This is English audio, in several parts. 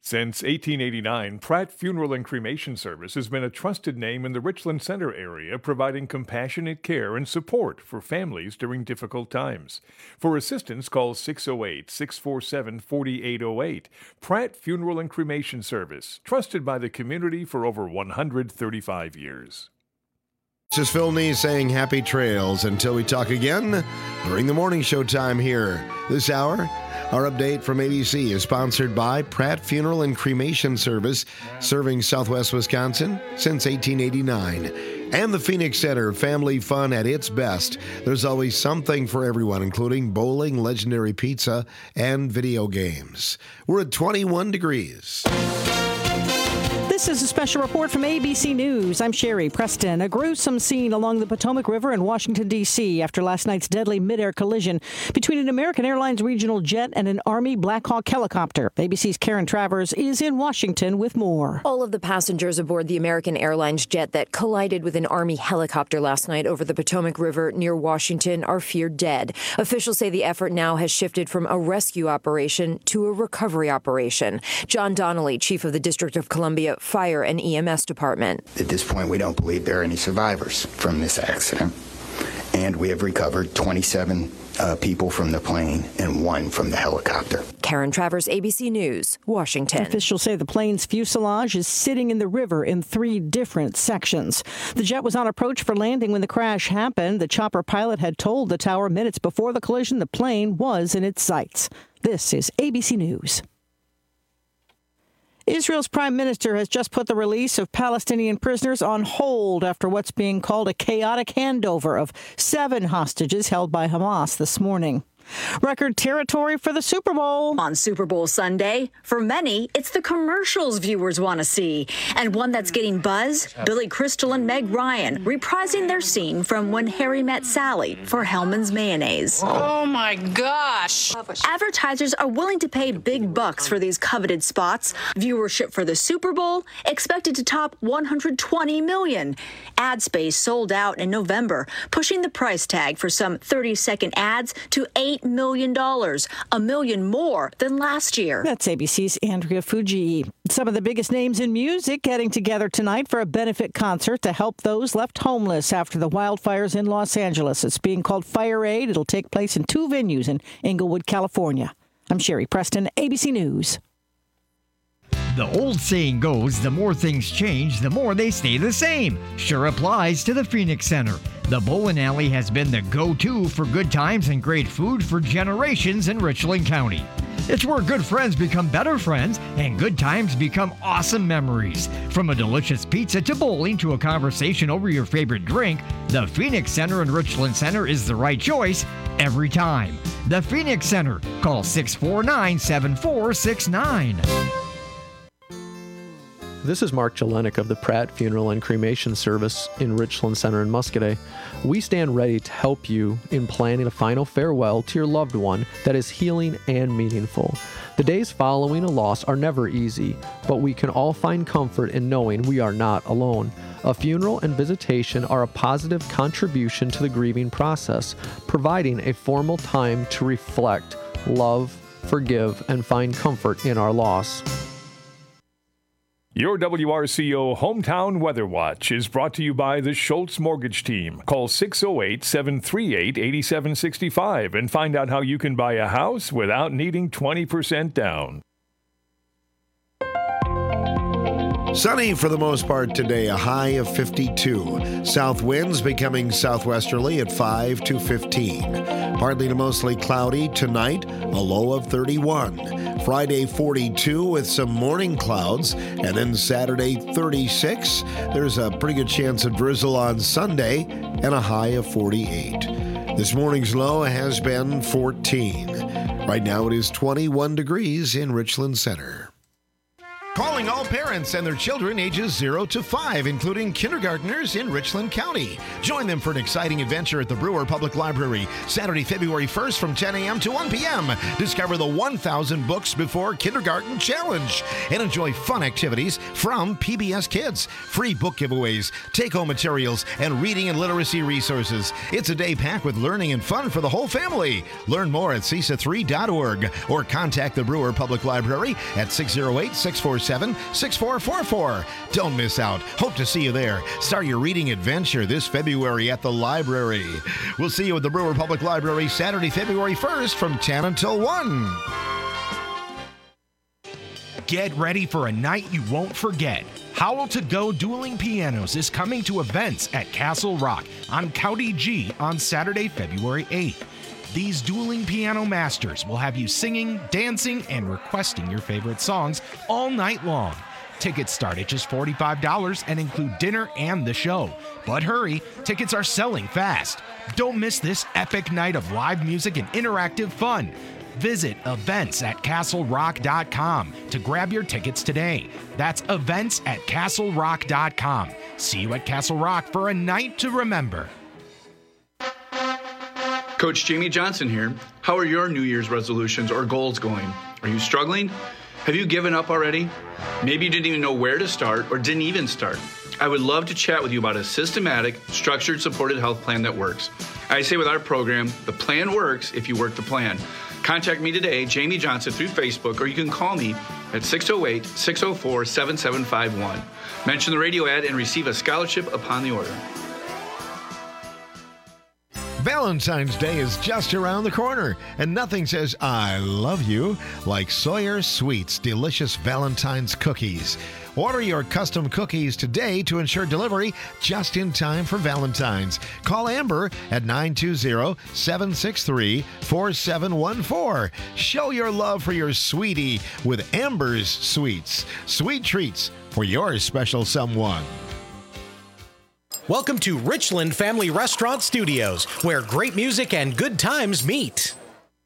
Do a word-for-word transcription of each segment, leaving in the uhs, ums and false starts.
Since eighteen eighty-nine, Pratt Funeral and Cremation Service has been a trusted name in the Richland Center area, providing compassionate care and support for families during difficult times. For assistance, call six oh eight, six four seven, four eight oh eight. Pratt Funeral and Cremation Service, trusted by the community for over one hundred thirty-five years. This is Phil Neese saying happy trails until we talk again during the morning show time here. This hour, our update from A B C is sponsored by Pratt Funeral and Cremation Service, serving Southwest Wisconsin since eighteen eighty-nine. And the Phoenix Center, family fun at its best. There's always something for everyone, including bowling, legendary pizza, and video games. We're at twenty-one degrees. This is a special report from A B C News. I'm Sherry Preston. A gruesome scene along the Potomac River in Washington, D C after last night's deadly mid-air collision between an American Airlines regional jet and an Army Black Hawk helicopter. A B C's Karen Travers is in Washington with more. All of the passengers aboard the American Airlines jet that collided with an Army helicopter last night over the Potomac River near Washington are feared dead. Officials say the effort now has shifted from a rescue operation to a recovery operation. John Donnelly, chief of the District of Columbia Fire and E M S Department. At this point, we don't believe there are any survivors from this accident. And we have recovered twenty-seven uh, people from the plane and one from the helicopter. Karen Travers, A B C News, Washington. Officials say the plane's fuselage is sitting in the river in three different sections. The jet was on approach for landing when the crash happened. The chopper pilot had told the tower minutes before the collision the plane was in its sights. This is A B C News. Israel's prime minister has just put the release of Palestinian prisoners on hold after what's being called a chaotic handover of seven hostages held by Hamas this morning. Record territory for the Super Bowl. On Super Bowl Sunday, for many, it's the commercials viewers want to see. And one that's getting buzz, Billy Crystal and Meg Ryan reprising their scene from When Harry Met Sally for Hellmann's Mayonnaise. Oh my gosh. Advertisers are willing to pay big bucks for these coveted spots. Viewership for the Super Bowl expected to top one hundred twenty million. Ad space sold out in November, pushing the price tag for some thirty-second ads to eight million dollars, a million more than last year. That's A B C's Andrea Fuji. Some of the biggest names in music getting together tonight for a benefit concert to help those left homeless after the wildfires in Los Angeles. It's being called Fire Aid. It'll take place in two venues in Inglewood, California. I'm Sherry Preston, A B C News. The old saying goes, the more things change, the more they stay the same. Sure applies to the Phoenix Center. The bowling alley has been the go-to for good times and great food for generations in Richland County. It's where good friends become better friends and good times become awesome memories. From a delicious pizza to bowling to a conversation over your favorite drink, the Phoenix Center in Richland Center is the right choice every time. The Phoenix Center. Call six four nine, seven four six nine. This is Mark Jelenik of the Pratt Funeral and Cremation Service in Richland Center in Muscoda. We stand ready to help you in planning a final farewell to your loved one that is healing and meaningful. The days following a loss are never easy, but we can all find comfort in knowing we are not alone. A funeral and visitation are a positive contribution to the grieving process, providing a formal time to reflect, love, forgive, and find comfort in our loss. Your W R C O Hometown Weather Watch is brought to you by the Schultz Mortgage Team. Call six oh eight, seven three eight, eight seven six five and find out how you can buy a house without needing twenty percent down. Sunny for the most part today, a high of fifty-two. South winds becoming southwesterly at five to fifteen. Partly to mostly cloudy tonight, a low of thirty-one. Friday, forty-two with some morning clouds. And then Saturday, thirty-six. There's a pretty good chance of drizzle on Sunday and a high of forty-eight. This morning's low has been fourteen. Right now it is twenty-one degrees in Richland Center. Calling all parents and their children ages zero to five, including kindergartners in Richland County. Join them for an exciting adventure at the Brewer Public Library, Saturday, February first from ten a.m. to one p.m. Discover the one thousand Books Before Kindergarten Challenge and enjoy fun activities from P B S Kids, free book giveaways, take-home materials, and reading and literacy resources. It's a day packed with learning and fun for the whole family. Learn more at C I S A three dot org or contact the Brewer Public Library at six oh eight, six four seven, six four four four. Don't miss out. Hope to see you there. Start your reading adventure this February at the library. We'll see you at the Brewer Public Library Saturday, February first from ten until one. Get ready for a night you won't forget. Howl to Go Dueling Pianos is coming to events at Castle Rock on County G on Saturday, February eighth. These dueling piano masters will have you singing, dancing, and requesting your favorite songs all night long. Tickets start at just forty-five dollars and include dinner and the show. But hurry, tickets are selling fast. Don't miss this epic night of live music and interactive fun. Visit events at castle rock dot com to grab your tickets today. That's events at castle rock dot com. See you at Castle Rock for a night to remember. Coach Jamie Johnson here. How are your New Year's resolutions or goals going? Are you struggling? Have you given up already? Maybe you didn't even know where to start or didn't even start. I would love to chat with you about a systematic, structured, supported health plan that works. I say with our program, the plan works if you work the plan. Contact me today, Jamie Johnson, through Facebook, or you can call me at six oh eight, six oh four, seven seven five one. Mention the radio ad and receive a scholarship upon the order. Valentine's Day is just around the corner, and nothing says I love you like Sawyer Sweets delicious Valentine's cookies. Order your custom cookies today to ensure delivery just in time for Valentine's. Call Amber at nine two zero, seven six three, four seven one four. Show your love for your sweetie with Amber's Sweets. Sweet treats for your special someone. Welcome to Richland Family Restaurant Studios, where great music and good times meet.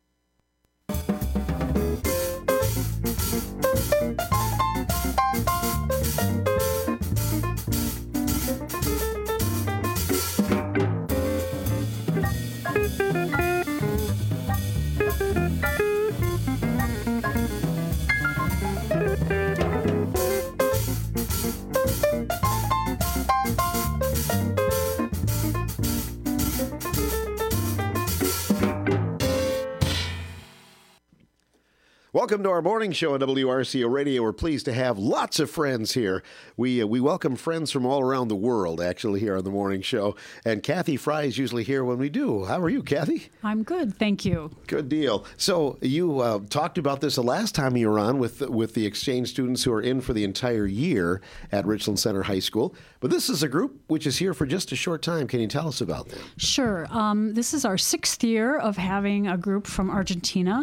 Welcome to our morning show on W R C O Radio. We're pleased to have lots of friends here. We uh, we welcome friends from all around the world, actually, here on the morning show. And Kathy Fry is usually here when we do. How are you, Kathy? I'm good, thank you. Good deal. So you uh, talked about this the last time you were on with, with the exchange students who are in for the entire year at Richland Center High School. But this is a group which is here for just a short time. Can you tell us about them? Sure. Um, this is our sixth year of having a group from Argentina.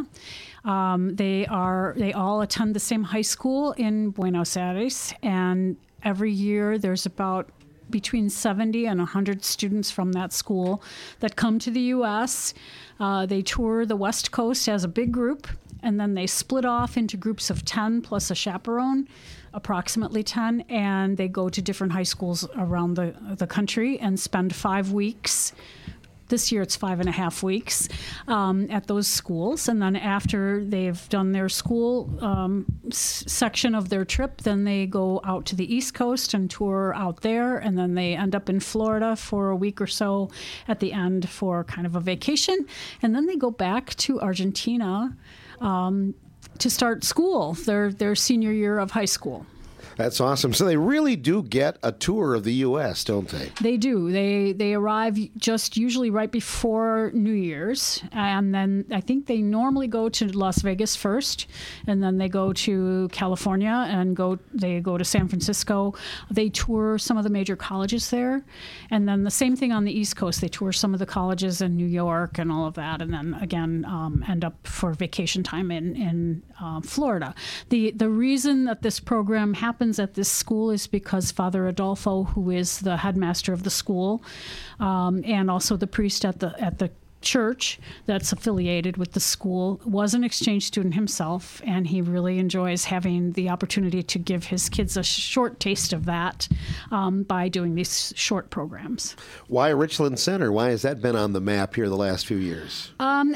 Um, they are they all attend the same high school in Buenos Aires, and every year there's about between seventy and one hundred students from that school that come to the U S Uh, they tour the West Coast as a big group, and then they split off into groups of ten plus a chaperone, approximately ten, and they go to different high schools around the, the country and spend five weeks. This year it's five and a half weeks um, at those schools. And then after they've done their school um, s- section of their trip, then they go out to the East Coast and tour out there. And then they end up in Florida for a week or so at the end for kind of a vacation. And then they go back to Argentina um, to start school, their, their senior year of high school. That's awesome. So they really do get a tour of the U S, don't they? They do. They they arrive just usually right before New Year's, and then I think they normally go to Las Vegas first, and then they go to California and go they go to San Francisco. They tour some of the major colleges there, and then the same thing on the East Coast. They tour some of the colleges in New York and all of that, and then again um, end up for vacation time in in uh, Florida. The the reason that this program happens at this school is because Father Adolfo, who is the headmaster of the school, um, and also the priest at the at the church that's affiliated with the school was an exchange student himself, and he really enjoys having the opportunity to give his kids a short taste of that um, by doing these short programs. Why Richland Center? Why has that been on the map here the last few years? Um,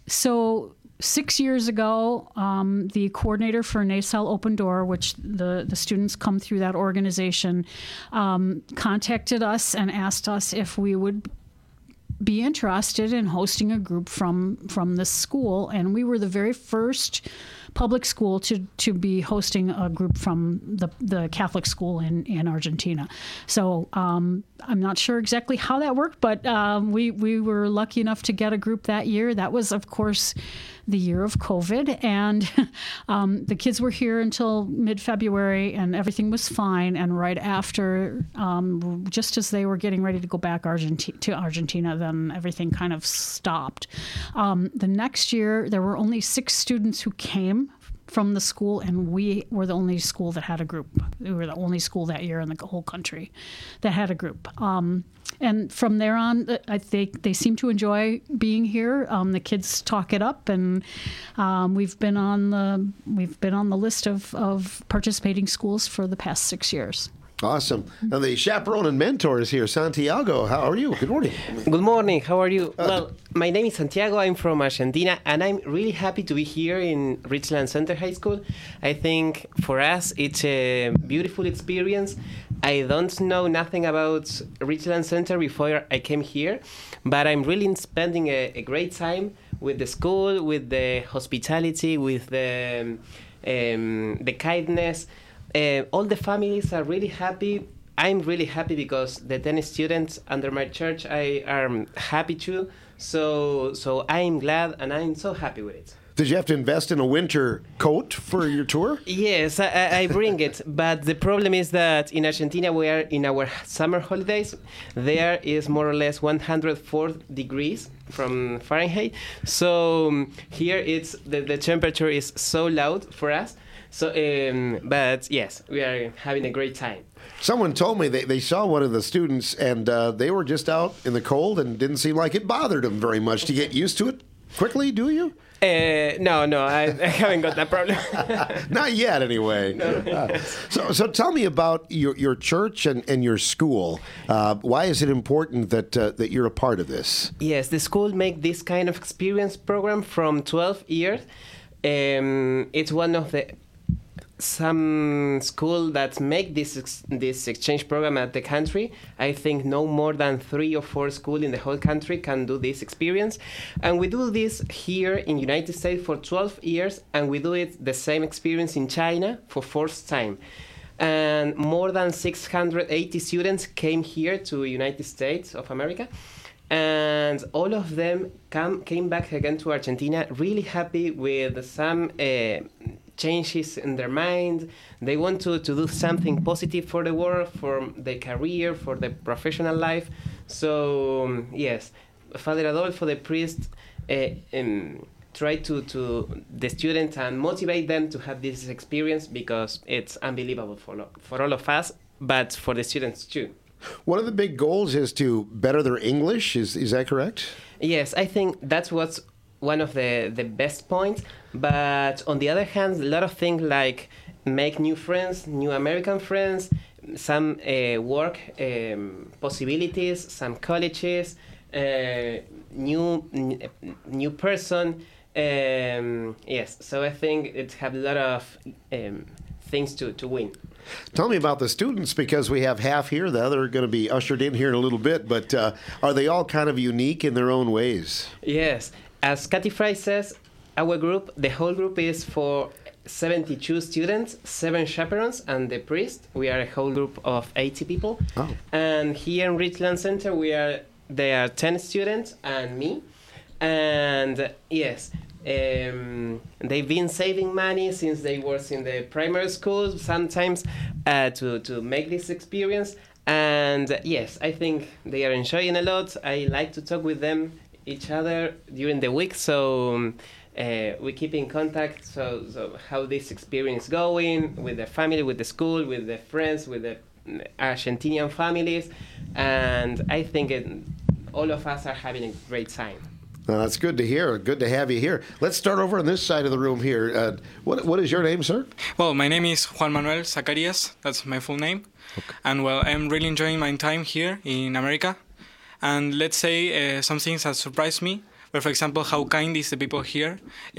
so six years ago, um, the coordinator for NASAL Open Door, which the, the students come through that organization, um, contacted us and asked us if we would be interested in hosting a group from from this school, and we were the very first public school to to be hosting a group from the the Catholic school in in Argentina. So um, I'm not sure exactly how that worked, but um, we we were lucky enough to get a group that year. That was, of course, the year of COVID, and um, the kids were here until mid-February, and everything was fine. And right after, um, just as they were getting ready to go back Argenti- to Argentina, then everything kind of stopped. Um, the next year, there were only six students who came from the school, and we were the only school that had a group. We were the only school that year in the whole country that had a group. Um, and from there on, I think they seem to enjoy being here. Um, the kids talk it up, and um, we've been on the we've been on the list of, of participating schools for the past six years. Awesome. Now the chaperone and mentor is here. Santiago, how are you? Good morning. Good morning. How are you? Uh, well, my name is Santiago. I'm from Argentina, and I'm really happy to be here in Richland Center High School. I think for us, it's a beautiful experience. I don't know nothing about Richland Center before I came here, but I'm really spending a, a great time with the school, with the hospitality, with the um, the kindness. Uh, all the families are really happy. I'm really happy because the ten students under my church I are happy too. So so I'm glad and I'm so happy with it. Did you have to invest in a winter coat for your tour? Yes, I, I bring it. But the problem is that in Argentina we are in our summer holidays. There is more or less one hundred four degrees from Fahrenheit. So um, here it's the, the temperature is so loud for us. So, um, but yes, we are having a great time. Someone told me they, they saw one of the students and uh, they were just out in the cold and didn't seem like it bothered them very much. To get used to it quickly, do you? Uh, no, no, I, I haven't got that problem. Not yet, anyway. No. Uh, so, so tell me about your, your church and, and your school. Uh, why is it important that uh, that you're a part of this? Yes, the school make this kind of experience program from twelve years. Um, it's one of the some school that make this ex- this exchange program at the country. I think no more than three or four schools in the whole country can do this experience. And we do this here in United States for twelve years, and we do it the same experience in China for fourth time. And more than six hundred eighty students came here to United States of America. And all of them come, came back again to Argentina really happy with some uh, changes in their mind. They want to, to do something positive for the world, for their career, for their professional life. So, um, yes, Father Adolfo, the priest, uh, um, try to, to the students and motivate them to have this experience because it's unbelievable for, for all of us, but for the students too. One of the big goals is to better their English. Is is that correct? Yes, I think that's what's one of the, the best points. But on the other hand, a lot of things like make new friends, new American friends, some uh, work um, possibilities, some colleges, uh, new n- new person. Um, yes, so I think it have a lot of um, things to, to win. Tell me about the students, because we have half here. The other are going to be ushered in here in a little bit. But uh, are they all kind of unique in their own ways? Yes. As Cathy Fry says, our group, the whole group is for seventy-two students, seven chaperones, and the priest. We are a whole group of eighty people. Oh. And here in Richland Center, we are there are ten students and me. And yes, Um, they've been saving money since they was in the primary school, sometimes uh, to, to make this experience. And uh, yes, I think they are enjoying a lot. I like to talk with them, each other during the week. So um, uh, we keep in contact. So, so how this experience going with the family, with the school, with the friends, with the Argentinian families. And I think it, all of us are having a great time. Uh, that's good to hear. Good to have you here. Let's start over on this side of the room here. Uh, what What is your name, sir? Well, my name is Juan Manuel Zacarias. That's my full name. Okay. And well, I'm really enjoying my time here in America. And let's say uh, some things that surprised me. But for example, how kind is the people here?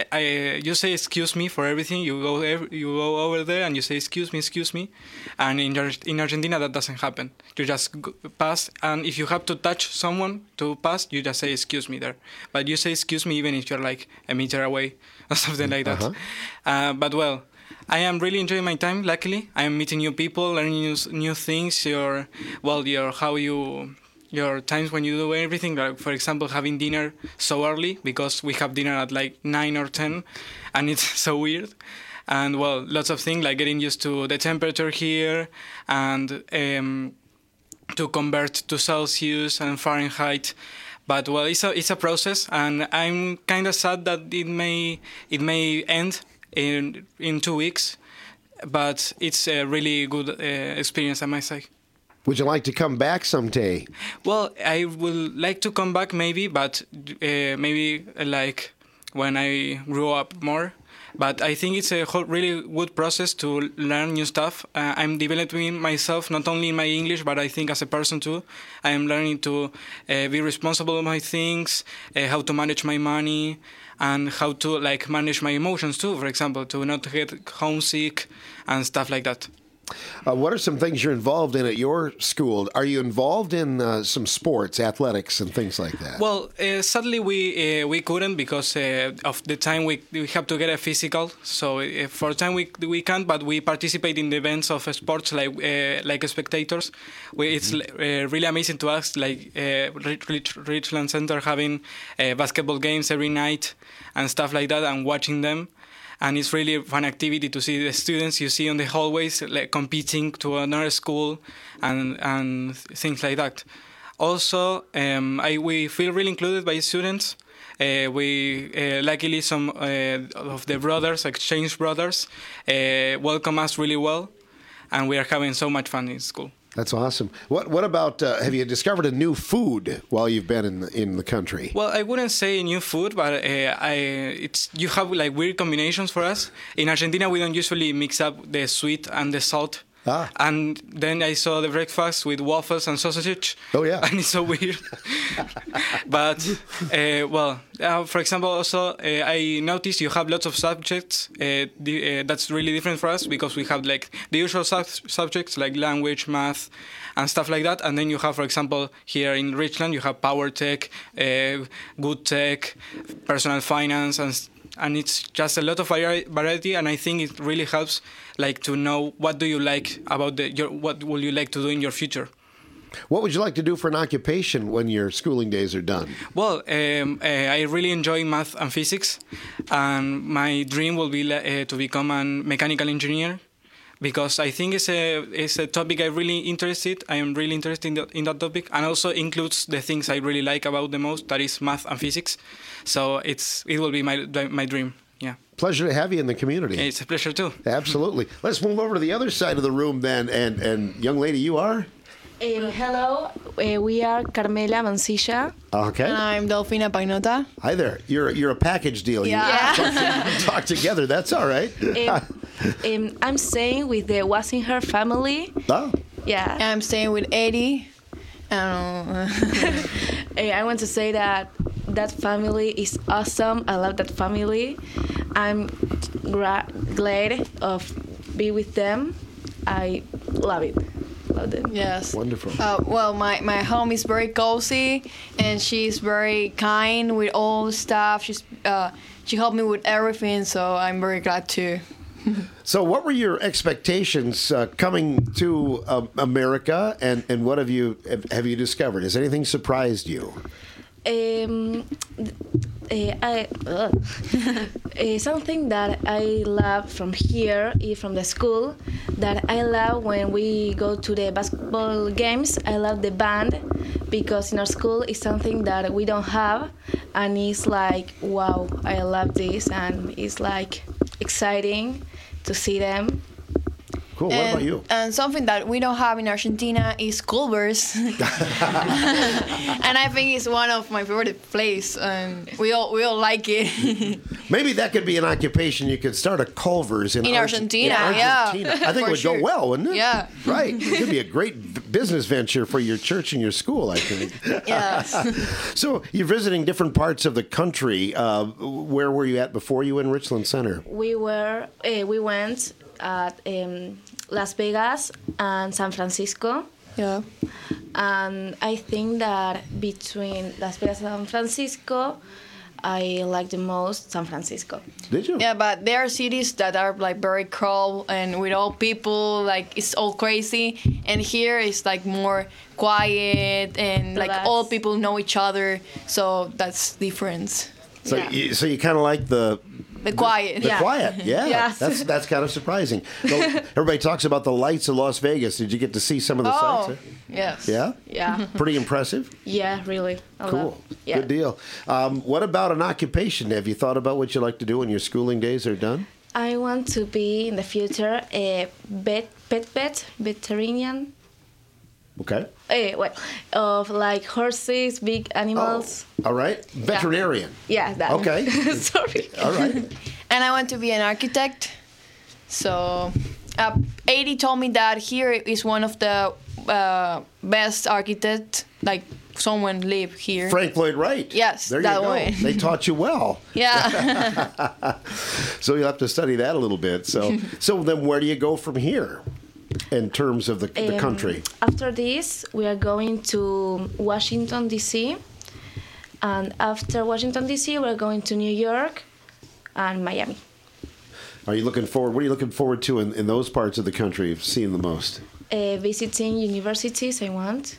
I, you say excuse me for everything. You go ev- you go over there and you say excuse me, excuse me. And in in Argentina that doesn't happen. You just go, pass, and if you have to touch someone to pass, you just say excuse me there. But you say excuse me even if you're like a meter away or something like that. Uh-huh. Uh, but well, I am really enjoying my time. Luckily, I am meeting new people, learning new new things. Your well, your how you. Your times when you do everything, like for example, having dinner so early because we have dinner at like nine or ten, and it's so weird. And well, lots of things like getting used to the temperature here and um, to convert to Celsius and Fahrenheit. But well, it's a it's a process, and I'm kind of sad that it may it may end in in two weeks, but it's a really good uh, experience, I might say. Would you like to come back someday? Well, I would like to come back maybe, but uh, maybe uh, like when I grow up more. But I think it's a whole really good process to learn new stuff. Uh, I'm developing myself, not only in my English, but I think as a person too. I am learning to uh, be responsible of my things, uh, how to manage my money, and how to like manage my emotions too, for example, to not get homesick and stuff like that. Uh, what are some things you're involved in at your school? Are you involved in uh, some sports, athletics, and things like that? Well, uh, sadly we uh, we couldn't because uh, of the time we we have to get a physical. So uh, for time we we can't, but we participate in the events of sports like uh, like spectators. We, it's uh, really amazing to us, like uh, Rich, Richland Center having uh, basketball games every night and stuff like that, and watching them. And it's really a fun activity to see the students you see on the hallways like competing to another school and and things like that. Also, um, I, we feel really included by students. Uh, we uh, luckily some uh, of the brothers, exchange brothers, uh, welcome us really well, and we are having so much fun in school. That's awesome. What What about? Uh, have you discovered a new food while you've been in the, in the country? Well, I wouldn't say new food, but uh, I it's you have like weird combinations for us. In Argentina, we don't usually mix up the sweet and the salt. Ah. And then I saw the breakfast with waffles and sausage. Oh yeah, and it's so weird. But uh, well, uh, for example, also uh, I noticed you have lots of subjects. Uh, the, uh, that's really different for us because we have like the usual sub- subjects like language, math, and stuff like that. And then you have, for example, here in Richland, you have power tech, uh, good tech, personal finance, and. And it's just a lot of variety, and I think it really helps, like to know what do you like about the your what will you like to do in your future. What would you like to do for an occupation when your schooling days are done? Well, um, uh, I really enjoy math and physics, and my dream will be uh, to become a mechanical engineer. Because I think it's a it's a topic I really interested. I am really interested in, the, in that topic, and also includes the things I really like about the most. That is math and physics. So it's it will be my my dream. Yeah. Pleasure to have you in the community. It's a pleasure too. Absolutely. Let's move over to the other side of the room then. And and young lady, you are. Um, hello, uh, we are Carmela Mancilla. Okay. And I'm Delfina Pagnota. Hi there. You're you're a package deal. Yeah. You talk, talk together. That's all right. Um, um, I'm staying with the Wassinger family. Oh. Yeah. I'm staying with Eddie. Um, I want to say that that family is awesome. I love that family. I'm gra- glad of be with them. I love it. Yes. Wonderful. Uh, well, my, my home is very cozy, and she's very kind with all the stuff. She's uh, she helped me with everything, so I'm very glad too. So, what were your expectations uh, coming to uh, America, and, and what have you have you discovered? Has anything surprised you? Um, uh, I, uh, uh, something that I love from here, from the school, that I love when we go to the basketball games. I love the band because in our school it's something that we don't have, and it's like, wow, I love this, and it's like exciting to see them. Cool. What and, about you? And something that we don't have in Argentina is Culver's. And I think it's one of my favorite places. And we all we all like it. Maybe that could be an occupation. You could start a Culver's in, in Arge- Argentina. in Argentina. Yeah, I think it would sure. go well, wouldn't it? Yeah. Right. It could be a great b- business venture for your church and your school, I think. Yes. So you're visiting different parts of the country. Uh, where were you at before you were in Richland Center? We were uh, we went at um, Las Vegas and San Francisco. Yeah. And I think that between Las Vegas and San Francisco, I like the most San Francisco. Did you? Yeah, but there are cities that are like very cold and with all people, like it's all crazy. And here it's like more quiet and like Relax. all people know each other. So that's different. So Yeah. you, so you kind of like the The quiet. the yeah. quiet, yeah. Yes. That's that's kind of surprising. So everybody talks about the lights of Las Vegas. Did you get to see some of the Oh, sights? there? yes. Yeah. Yeah. Pretty impressive. Yeah, really. A Cool. lot. Yeah. Good deal. Um, what about an occupation? Have you thought about what you like to do when your schooling days are done? I want to be in the future a vet, pet vet, veterinarian. Okay. Eh, well, of like horses, big animals. All right. Veterinarian. Yeah, that. Okay. Sorry. All right. And I want to be an architect. So, uh, Adi told me that here is one of the uh, best architects, like someone live here. Frank Lloyd Wright. Yes, There that you go. one. They taught you well. Yeah. So you'll have to study that a little bit. So, so then where do you go from here in terms of the, the Um, country? After this, we are going to Washington, D C. And after Washington, D C, we're going to New York and Miami. Are you looking forward? What are you looking forward to in, in those parts of the country you've seen the most? Uh, visiting universities, I want,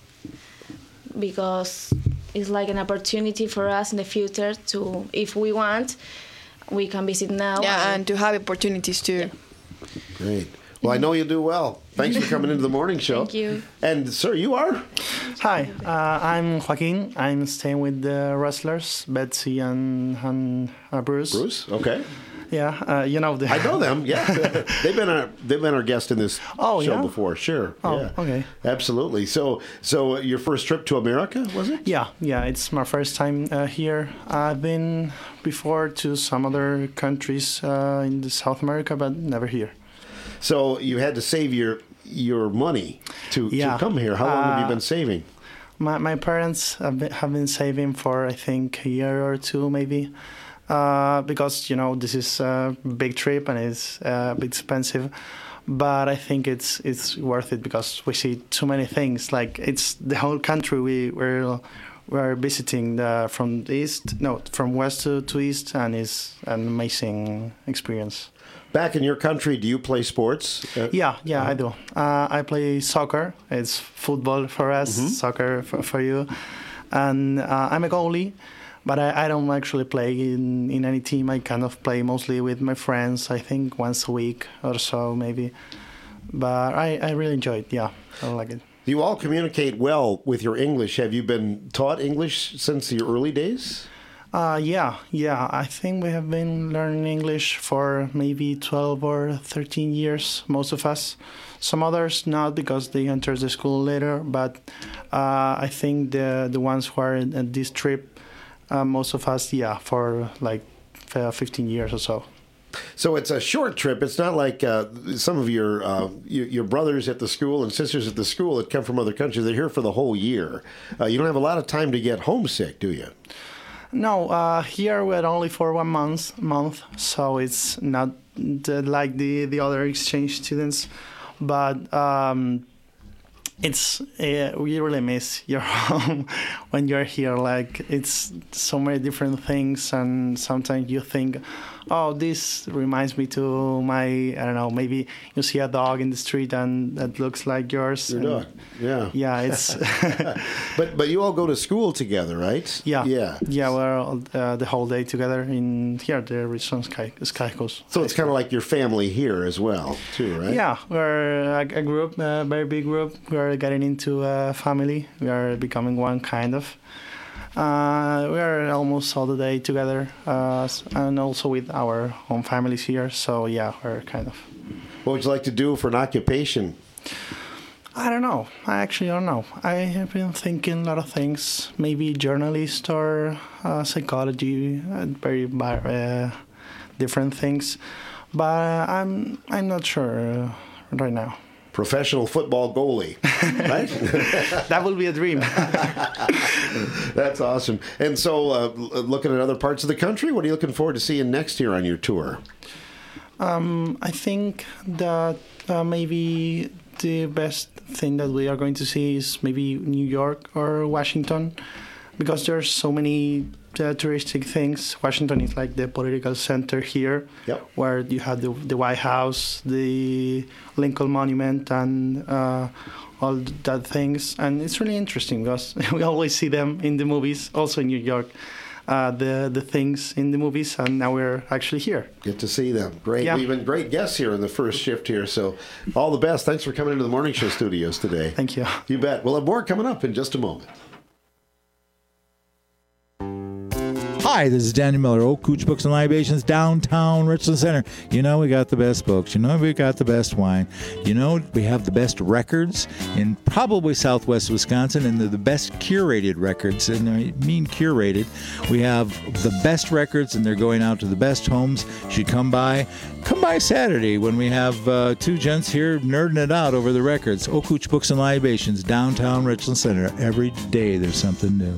because it's like an opportunity for us in the future to, if we want, we can visit now. Yeah, and to have opportunities too. Great. Well, I know you'll do well. Thanks for coming into the morning show. Thank you. And, sir, you are? Hi, uh, I'm Joaquin. I'm staying with the wrestlers, Betsy and, and uh, Bruce. Bruce, okay. Yeah, uh, you know the. I know them. Yeah, they've been our they've been our guest in this Oh, show yeah? before. Sure. Oh, yeah. okay. Absolutely. So, so your first trip to America was it? Yeah, yeah, it's my first time uh, here. I've been before to some other countries uh, in the South America, but never here. So you had to save your your money to, Yeah. to come here. How long have you Uh, been saving? My my parents have been, have been saving for I think a year or two maybe, uh, because you know this is a big trip and it's uh, a bit expensive, but I think it's it's worth it because we see too many things. Like it's the whole country we we're we're visiting the, from the east no from west to, to east, and it's an amazing experience. Back in your country, do you play sports? Uh, Yeah, yeah, I do. Uh, I play soccer. It's football for us, Mhm. soccer for, for you. And uh, I'm a goalie, but I, I don't actually play in, in any team. I kind of play mostly with my friends, I think once a week or so, maybe. But I, I really enjoy it, yeah. I like it. You all communicate well with your English. Have you been taught English since your early days? Uh, yeah, yeah. I think we have been learning English for maybe twelve or thirteen years, most of us. Some others not because they entered the school later, but uh, I think the the ones who are at this trip, uh, most of us, yeah, for like fifteen years or so. So it's a short trip. It's not like uh, some of your, uh, your your brothers at the school and sisters at the school that come from other countries. They're here for the whole year. Uh, you don't have a lot of time to get homesick, do you? No, uh, here we're only for one month, month, so it's not the, like the, the other exchange students, but um, it's uh, we really miss your home when you're here. Like it's so many different things, and sometimes you think, oh, this reminds me to my, I don't know, maybe you see a dog in the street and that looks like yours. Your and dog, yeah. Yeah, it's. but but you all go to school together, right? Yeah. Yeah. Yeah, we're all, uh, the whole day together in here, the Richland Sky, Sky Coast. So it's kind of like your family here as well, too, right? Yeah, we're a, a group, a very big group. We're getting into a family. We are becoming one kind of. Uh, we are almost all the day together, uh, and also with our own families here. So yeah, we're kind of. What would you like to do for an occupation? I don't know. I actually don't know. I have been thinking a lot of things. Maybe journalist or uh, psychology, uh, very uh, different things. But I'm I'm not sure uh, right now. Professional football goalie, right? That will be a dream. That's awesome. And so, uh, looking at other parts of the country, what are you looking forward to seeing next year on your tour? Um, I think that uh, maybe the best thing that we are going to see is maybe New York or Washington, because there's so many uh, touristic things. Washington is like the political center here, yep. where you have the, the White House, the Lincoln Monument, and uh, all that things. And it's really interesting because we always see them in the movies, also in New York. Uh, the the things in the movies, and now we're actually here. Get to see them. Great. Yeah. We've been great guests here in the first shift here, so all the best. Thanks for coming into the Morning Show studios today. Thank you. You bet. We'll have more coming up in just a moment. Hi, this is Daniel Miller, Old Cooch Books and Libations, downtown Richland Center. You know we got the best books. You know we got the best wine. You know we have the best records in probably southwest Wisconsin, and they're the best curated records, and I mean curated. We have the best records, and they're going out to the best homes. You should come by. Come by Saturday when we have uh, two gents here nerding it out over the records. Old Cooch Books and Libations, downtown Richland Center. Every day there's something new.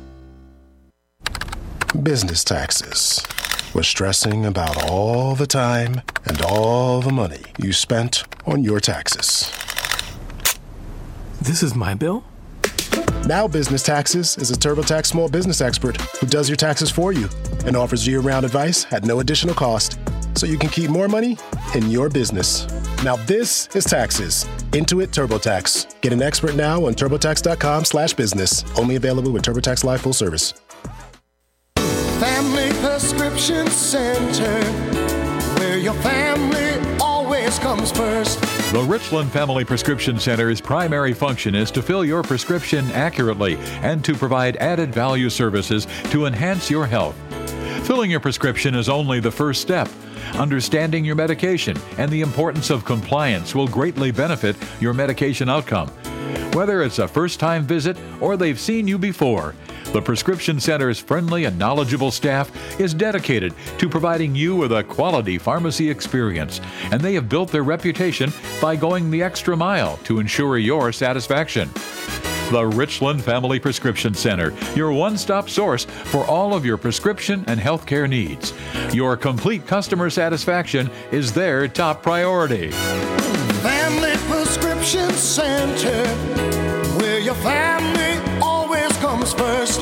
Business taxes. We're stressing about all the time and all the money you spent on your taxes. This is my bill? Now Business Taxes is a TurboTax small business expert who does your taxes for you and offers year-round advice at no additional cost, so you can keep more money in your business. Now this is taxes. Intuit TurboTax. Get an expert now on TurboTax.com slash business. Only available with TurboTax Live full service. Family Prescription Center, where your family always comes first. The Richland Family Prescription Center's primary function is to fill your prescription accurately and to provide added value services to enhance your health. Filling your prescription is only the first step. Understanding your medication and the importance of compliance will greatly benefit your medication outcome. Whether it's a first-time visit or they've seen you before, the Prescription Center's friendly and knowledgeable staff is dedicated to providing you with a quality pharmacy experience, and they have built their reputation by going the extra mile to ensure your satisfaction. The Richland Family Prescription Center, your one-stop source for all of your prescription and healthcare needs. Your complete customer satisfaction is their top priority. Family Prescription Center, where your family always comes first.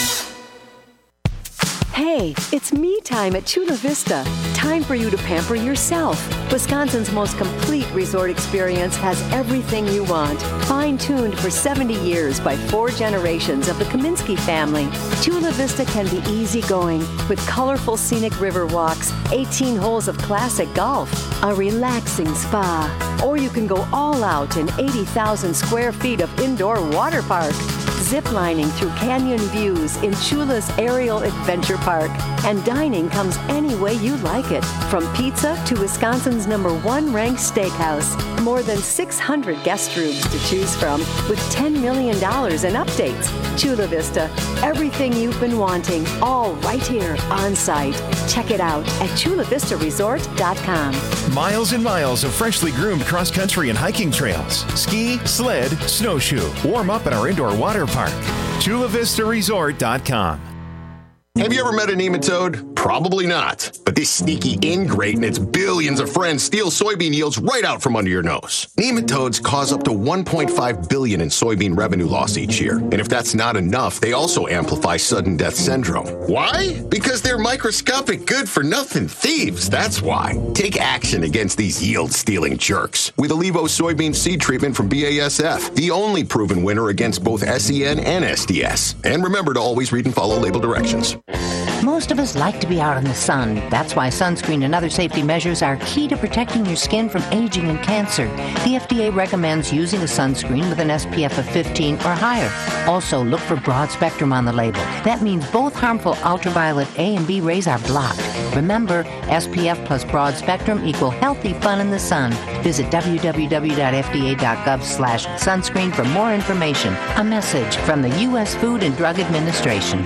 Hey, it's me time at Chula Vista. Time for you to pamper yourself. Wisconsin's most complete resort experience has everything you want. Fine-tuned for seventy years by four generations of the Kaminsky family, Chula Vista can be easygoing with colorful scenic river walks, eighteen holes of classic golf, a relaxing spa, or you can go all out in eighty thousand square feet of indoor water park. Ziplining through canyon views in Chula's Aerial Adventure Park. And dining comes any way you like it, from pizza to Wisconsin's number one ranked steakhouse. More than six hundred guest rooms to choose from with ten million dollars in updates. Chula Vista, everything you've been wanting, all right here on site. Check it out at chula vista resort dot com. Miles and miles of freshly groomed cross-country and hiking trails. Ski, sled, snowshoe. Warm up at our indoor water park. chula vista resort dot com. Have you ever met a nematode? Probably not. But this sneaky ingrate and its billions of friends steal soybean yields right out from under your nose. Nematodes cause up to one point five billion dollars in soybean revenue loss each year. And if that's not enough, they also amplify sudden death syndrome. Why? Because they're microscopic good-for-nothing thieves, that's why. Take action against these yield-stealing jerks with Allevo soybean seed treatment from B A S F, the only proven winner against both S E N and S D S. And remember to always read and follow label directions. Most of us like to be out in the sun. That's why sunscreen and other safety measures are key to protecting your skin from aging and cancer. The F D A recommends using a sunscreen with an S P F of fifteen or higher. Also, look for broad spectrum on the label. That means both harmful ultraviolet A and B rays are blocked. Remember, S P F plus broad spectrum equal healthy fun in the sun. Visit w w w dot f d a dot gov slash sunscreen for more information. A message from the U S Food and Drug Administration.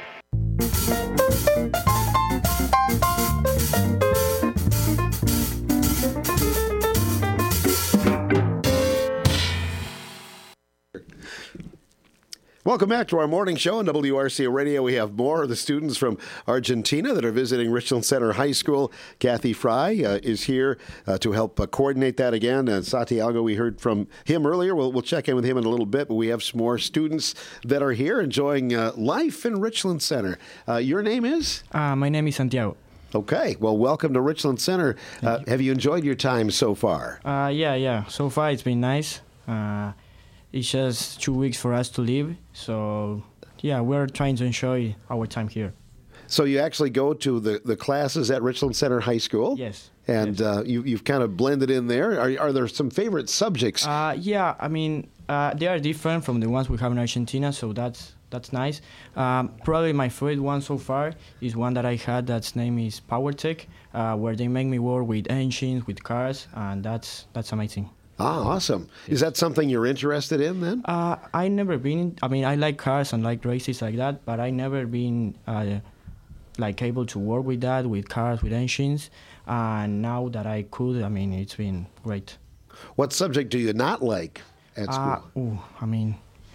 Welcome back to our morning show on W R C A Radio. We have more of the students from Argentina that are visiting Richland Center High School. Kathy Fry uh, is here uh, to help uh, coordinate that again. Uh, Santiago, we heard from him earlier. We'll, we'll check in with him in a little bit, but we have some more students that are here enjoying uh, life in Richland Center. Uh, your name is? Uh, my name is Santiago. Okay. Well, welcome to Richland Center. Uh, have you enjoyed your time so far? Uh, yeah, yeah. So far, it's been nice. Uh, It's just two weeks for us to leave, so yeah, we're trying to enjoy our time here. So you actually go to the, the classes at Richland Center High School? Yes. And yes. Uh, you, you've kind of blended in there. Are, are there some favorite subjects? Uh, yeah, I mean, uh, they are different from the ones we have in Argentina, so that's that's nice. Um, probably my favorite one so far is one that I had that's name is PowerTech, uh, where they make me work with engines, with cars, and that's that's amazing. Ah, awesome. Is that something you're interested in then? Uh, I never been, I mean, I like cars and like races like that, but I never been uh, like able to work with that, with cars, with engines. And now that I could, I mean, it's been great. What subject do you not like at school? Uh, ooh, I mean,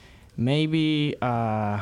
maybe, uh,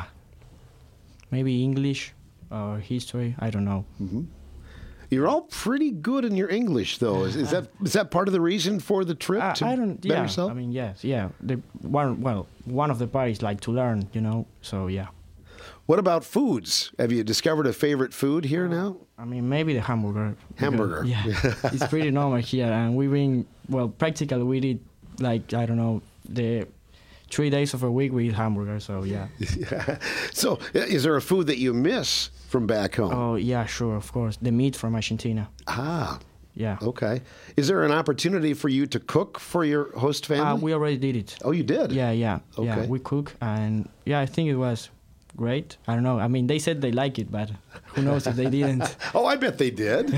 maybe English or history, I don't know. Mm-hmm. You're all pretty good in your English, though. Is, is that is that part of the reason for the trip Uh, to I don't. better Yeah, yourself? I mean, yes, yeah. The one, well, one of the parts like to learn, you know. So yeah. What about foods? Have you discovered a favorite food here now? I mean, maybe the hamburger. Hamburger. Because, yeah, it's pretty normal here, and we've been well, practically we did like I don't know the three days of a week we eat hamburger. So yeah. yeah. So, is there a food that you miss from back home? Oh yeah, sure, of course. The meat from Argentina. Ah. Yeah. Okay. Is there an opportunity for you to cook for your host family? Uh, we already did it. Oh, you did? Yeah, yeah. Okay. Yeah, we cook, and yeah, I think it was great. I don't know. I mean, they said they like it, but who knows if they didn't. Oh, I bet they did.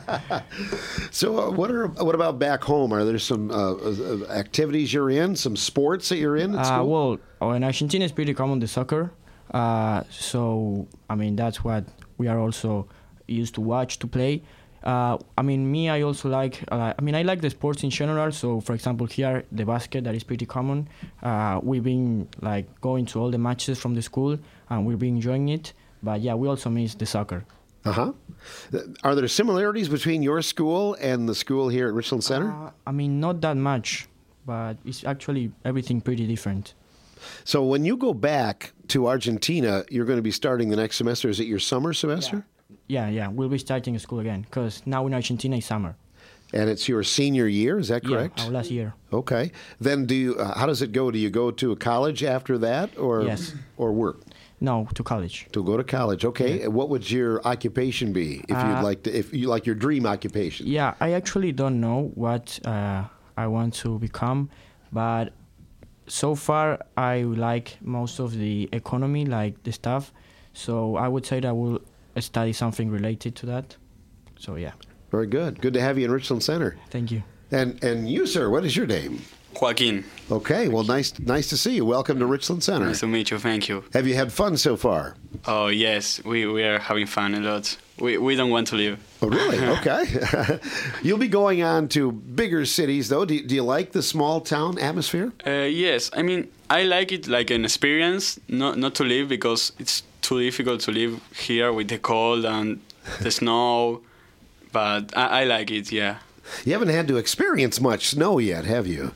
So, uh, what are what about back home? Are there some uh, uh, activities you're in? Some sports that you're in at Uh, school? well, oh, in Argentina, it's pretty common the soccer. Uh, so, I mean, that's what we are also used to watch, to play. Uh, I mean, me, I also like, uh, I mean, I like the sports in general. So, for example, here, the basket, that is pretty common. Uh, we've been, like, going to all the matches from the school, and we've been enjoying it. But, yeah, we also miss the soccer. Uh-huh. Are there similarities between your school and the school here at Richland Center? Uh, I mean, not that much, but it's actually everything pretty different. So when you go back to Argentina, you're going to be starting the next semester. Is it your summer semester? Yeah, yeah, we'll be starting school again, because now in Argentina it's summer. And it's your senior year, is that correct? Yeah, our last year. Okay. Then do you, uh, how does it go? Do you go to a college after that, or Yes. or work? No, to college. To go to college, okay. Yeah. And what would your occupation be if Uh, you'd like to, if you like your dream occupation? Yeah, I actually don't know what uh, I want to become, but so far I like most of the economy, like the stuff. So I would say that I will study something related to that. So yeah. Very good. Good to have you in Richland Center. Thank you. And and you, sir, what is your name? Joaquin. Okay, well, nice nice to see you. Welcome to Richland Center. Nice to meet you. Thank you. Have you had fun so far? Oh yes, we, we are having fun a lot. We we don't want to leave. Oh really? Okay. You'll be going on to bigger cities, though. Do you, do you like the small town atmosphere? Uh, yes, I mean I like it like an experience, not not to live because it's too difficult to live here with the cold and the snow. But I, I like it. Yeah. You haven't had to experience much snow yet, have you?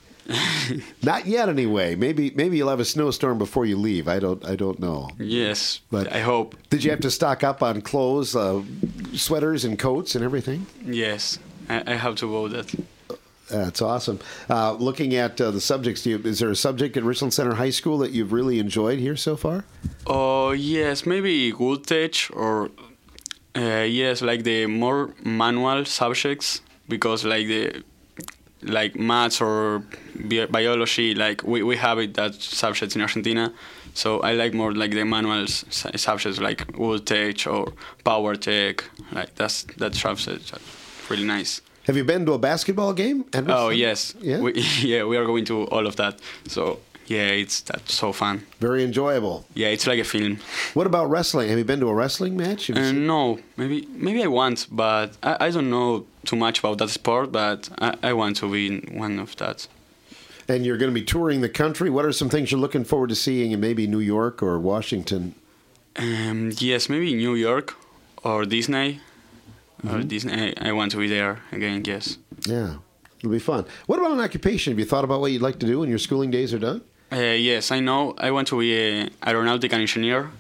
Not yet, anyway. Maybe maybe you'll have a snowstorm before you leave. I don't I don't know. Yes, but I hope. Did you have to stock up on clothes, uh, sweaters, and coats and everything? Yes, I, I have to go that. That's awesome. Uh, looking at uh, the subjects, do you, is there a subject at Richland Center High School that you've really enjoyed here so far? Oh yes, maybe Voltage or Uh, yes, like the more manual subjects, because like the like maths or bi- biology, like we, we have it that subjects in Argentina. So I like more like the manual s- subjects like wood tech or power tech. Like that's that subjects are really nice. Have you been to a basketball game? Oh yes, yeah, we, yeah, we are going to all of that. So yeah, it's that's so fun. Very enjoyable. Yeah, it's like a film. What about wrestling? Have you been to a wrestling match? Have you Uh, seen- no, maybe maybe I want, but I, I don't know too much about that sport. But I, I want to be in one of that. And you're going to be touring the country. What are some things you're looking forward to seeing in maybe New York or Washington? Um, yes, maybe New York or Disney. Or Mhm. Disney. I, I want to be there again. Yes. Yeah, it'll be fun. What about an occupation? Have you thought about what you'd like to do when your schooling days are done? Uh, yes, I know. I want to be an aeronautical engineer.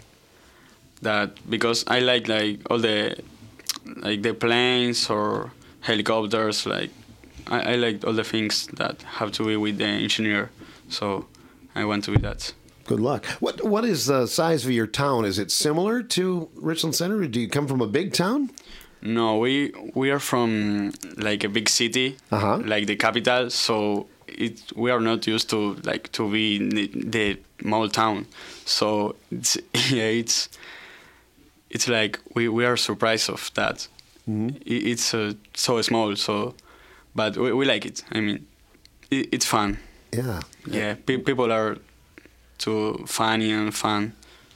That because I like like all the like the planes or helicopters. Like I, I like all the things that have to be with the engineer. So I want to be that. Good luck. What What is the size of your town? Is it similar to Richland Center? Or do you come from a big town? No, we we are from like a big city, Uh-huh. like the capital. So it we are not used to like to be in the, the small town. So it's yeah, it's it's like we, we are surprised of that. Mm-hmm. It, it's uh, so small. So, but we, we like it. I mean, it, it's fun. Yeah. Yeah. Pe- people are too funny and fun.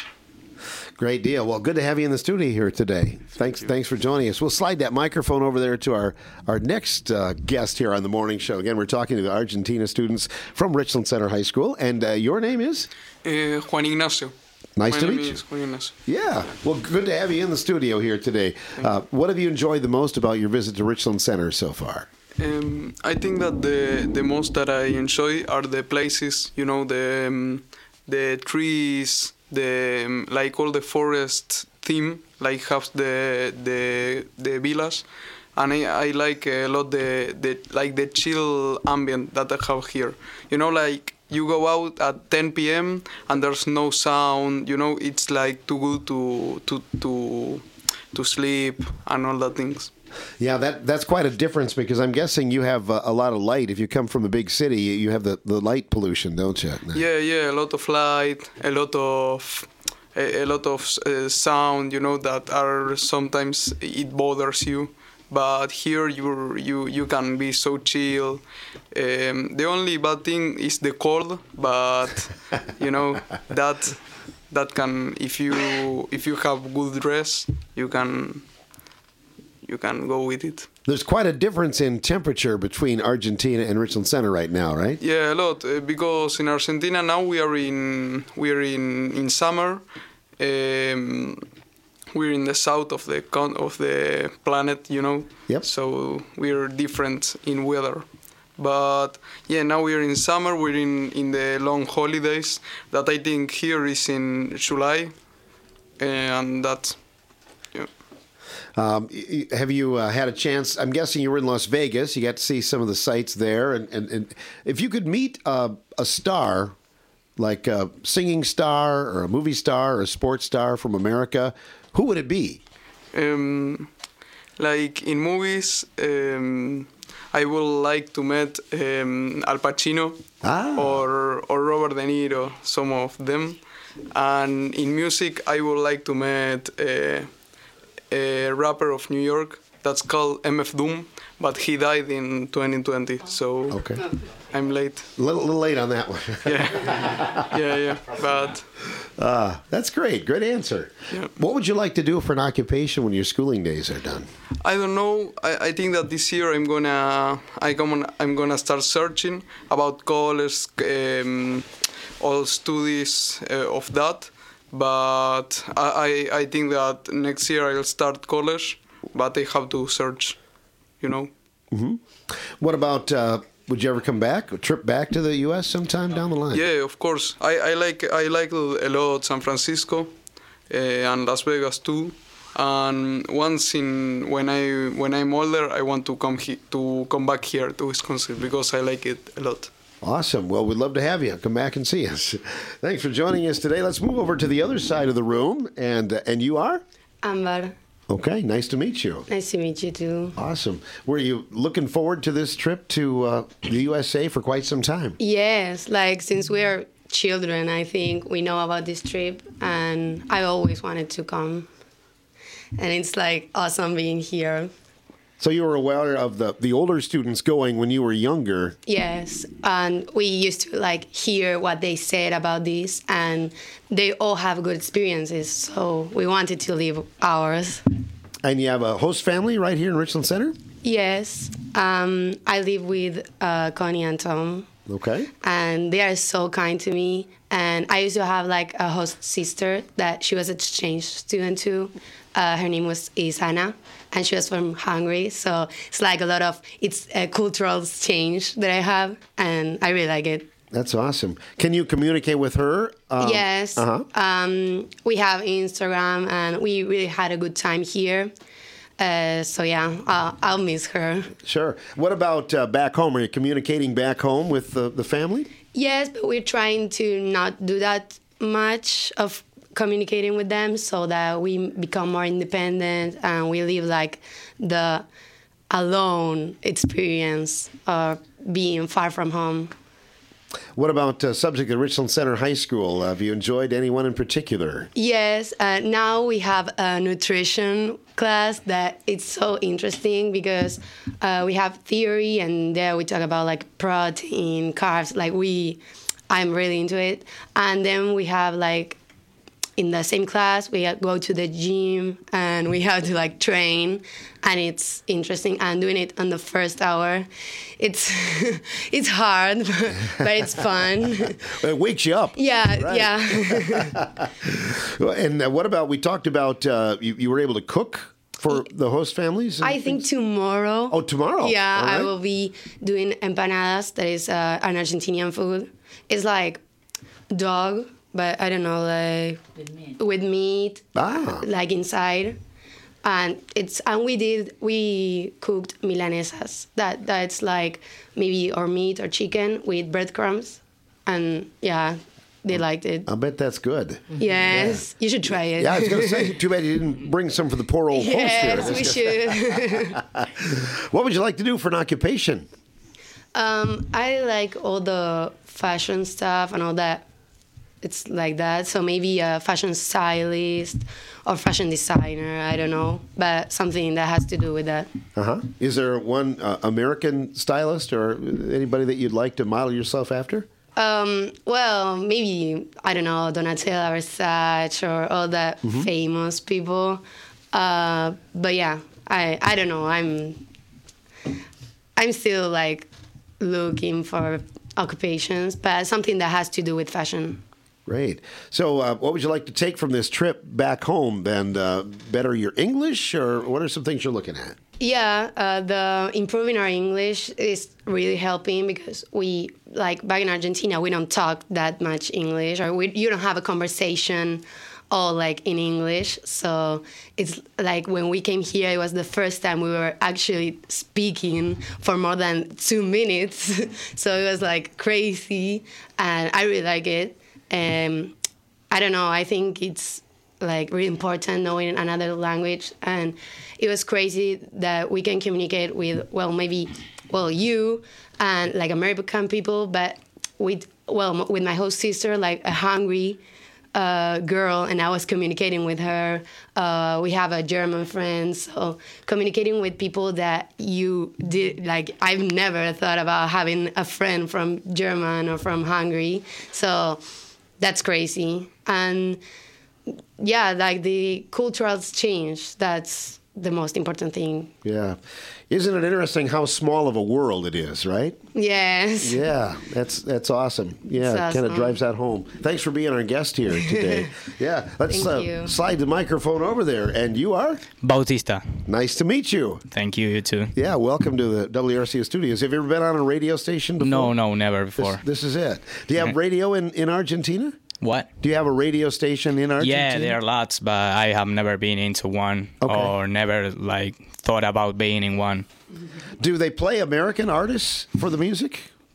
Great deal. Well, good to have you in the studio here today. Thanks thanks for joining us. We'll slide that microphone over there to our, our next uh, guest here on the morning show. Again, we're talking to the Argentina students from Richland Center High School. And uh, your name is? Uh, Juan Ignacio. Nice My to name meet you. is Juan Ignacio. Yeah. Well, good to have you in the studio here today. Uh, what have you enjoyed the most about your visit to Richland Center so far? Um, I think that the the most that I enjoy are the places, you know, the um, the trees, the um, like all the forest theme, like have the the the villas, and I, I like a lot the the like the chill ambient that I have here. You know, like you go out at ten p.m. and there's no sound. You know, it's like too good to to to to sleep and all that things. Yeah, that that's quite a difference because I'm guessing you have uh, a lot of light. If you come from a big city, you have the, the light pollution, don't you? Yeah, yeah, a lot of light, a lot of a, a lot of uh, sound, you know, that are sometimes it bothers you. But here you you you can be so chill. Um, the only bad thing is the cold, but you know that that can if you if you have good dress, you can you can go with it. There's quite a difference in temperature between Argentina and Richland Center right now, right? Yeah, a lot uh, because in Argentina now we are in we are in in summer. Um, we're in the south of the con- of the planet, you know. Yep. So we're different in weather. But yeah, now we're in summer. We're in in the long holidays that I think here is in July, and that's. Um, y- y- have you uh, had a chance? I'm guessing you were in Las Vegas. You got to see some of the sights there. And, and, and if you could meet uh, a star, like a singing star or a movie star or a sports star from America, who would it be? Um, like in movies, um, I would like to meet um, Al Pacino ah. or or Robert De Niro, some of them. And in music, I would like to meet uh, a rapper of New York that's called M F Doom, but he died in twenty twenty, so okay. I'm late. A little, little late on that one. yeah, yeah, yeah, but... Uh, that's great. Great answer. Yeah. What would you like to do for an occupation when your schooling days are done? I don't know. I, I think that this year I'm gonna I come I'm gonna start searching about college, um, all studies uh, of that. But I, I I think that next year I'll start college, but I have to search, you know. Mm-hmm. What about? Uh, would you ever come back? A trip back to the U S sometime down the line? Yeah, of course. I, I like I like a lot San Francisco uh, and Las Vegas too. And once in when I when I'm older, I want to come he, to come back here to Wisconsin because I like it a lot. Awesome. Well, we'd love to have you. Come back and see us. Thanks for joining us today. Let's move over to the other side of the room. And uh, and you are? Amber. Okay, nice to meet you. Nice to meet you too. Awesome. Were you looking forward to this trip to uh, the U S A for quite some time? Yes, like since we are children, I think we know about this trip, and I always wanted to come. And it's like awesome being here. So you were aware of the, the older students going when you were younger. Yes, and we used to like hear what they said about this, and they all have good experiences, so we wanted to live ours. And you have a host family right here in Richland Center? Yes, um, I live with uh, Connie and Tom. Okay. And they are so kind to me. And I used to have like a host sister that she was an exchange student too. Uh, her name was Isana, and she was from Hungary. So it's like a lot of it's a cultural exchange that I have, and I really like it. That's awesome. Can you communicate with her? Um, yes. Uh-huh. Um, we have Instagram, and we really had a good time here. Uh, so yeah, I'll, I'll miss her. Sure. What about uh, back home? Are you communicating back home with the, the family? Yes, but we're trying to not do that much of communicating with them so that we become more independent and we live like the alone experience of being far from home. What about uh, subject at Richland Center High School? Have you enjoyed anyone in particular? Yes, uh, now we have a nutrition class that it's so interesting because uh, we have theory and there we talk about like protein, carbs, like we, I'm really into it. And then we have like in the same class, we go to the gym and we have to like train, and it's interesting. And doing it on the first hour, it's it's hard, but it's fun. It wakes you up. Yeah, right. yeah. And uh, what about, we talked about uh, you, you were able to cook for the host families? I think tomorrow. Oh, tomorrow? Yeah, All right. I will be doing empanadas. That is uh, an Argentinian food. It's like dog, but I don't know, like with meat, with meat ah. like inside, and it's and we did we cooked milanesas. That that's like maybe or meat or chicken with breadcrumbs, and yeah, they liked it. I bet that's good. Yes, yeah. You should try it. Yeah, I was gonna say, too bad you didn't bring some for the poor old yes, host here. we should. What would you like to do for an occupation? Um, I like all the fashion stuff and all that. It's like that. So maybe a fashion stylist or fashion designer, I don't know, but something that has to do with that. Uh-huh. Is there one uh, American stylist or anybody that you'd like to model yourself after? Um, well, maybe, I don't know, Donatella Versace or all that mm-hmm. famous people. Uh, but yeah, I, I don't know. I'm I'm still like looking for occupations, but something that has to do with fashion. Great. So uh, what would you like to take from this trip back home, and uh, better your English, or what are some things you're looking at? Yeah, uh, the improving our English is really helping because we, like back in Argentina, we don't talk that much English, or we, you don't have a conversation all like in English. So it's like when we came here, it was the first time we were actually speaking for more than two minutes. So it was like crazy, and I really like it. Um, I don't know, I think it's like really important knowing another language, and it was crazy that we can communicate with, well, maybe, well, you and like American people, but with, well, with my host sister, like a Hungary uh, girl, and I was communicating with her. Uh, we have a German friend, so communicating with people that you did, like I've never thought about having a friend from German or from Hungary, so that's crazy. And yeah, like the cultural exchange, that's the most important thing. Yeah. Isn't it interesting how small of a world it is, right? Yes. Yeah, that's that's awesome. Yeah, That's it kind of awesome. drives that home. Thanks for being our guest here today. Yeah, let's Thank uh, you. slide the microphone over there. And you are? Bautista. Nice to meet you. Thank you, you too. Yeah, welcome to the W R C O studios. Have you ever been on a radio station before? No, no, never before. This, this is it. Do you have radio in, in Argentina? What? Do you have a radio station in Argentina? Yeah, there are lots, but I have never been into one Okay. or never like thought about being in one. Do they play American artists for the music?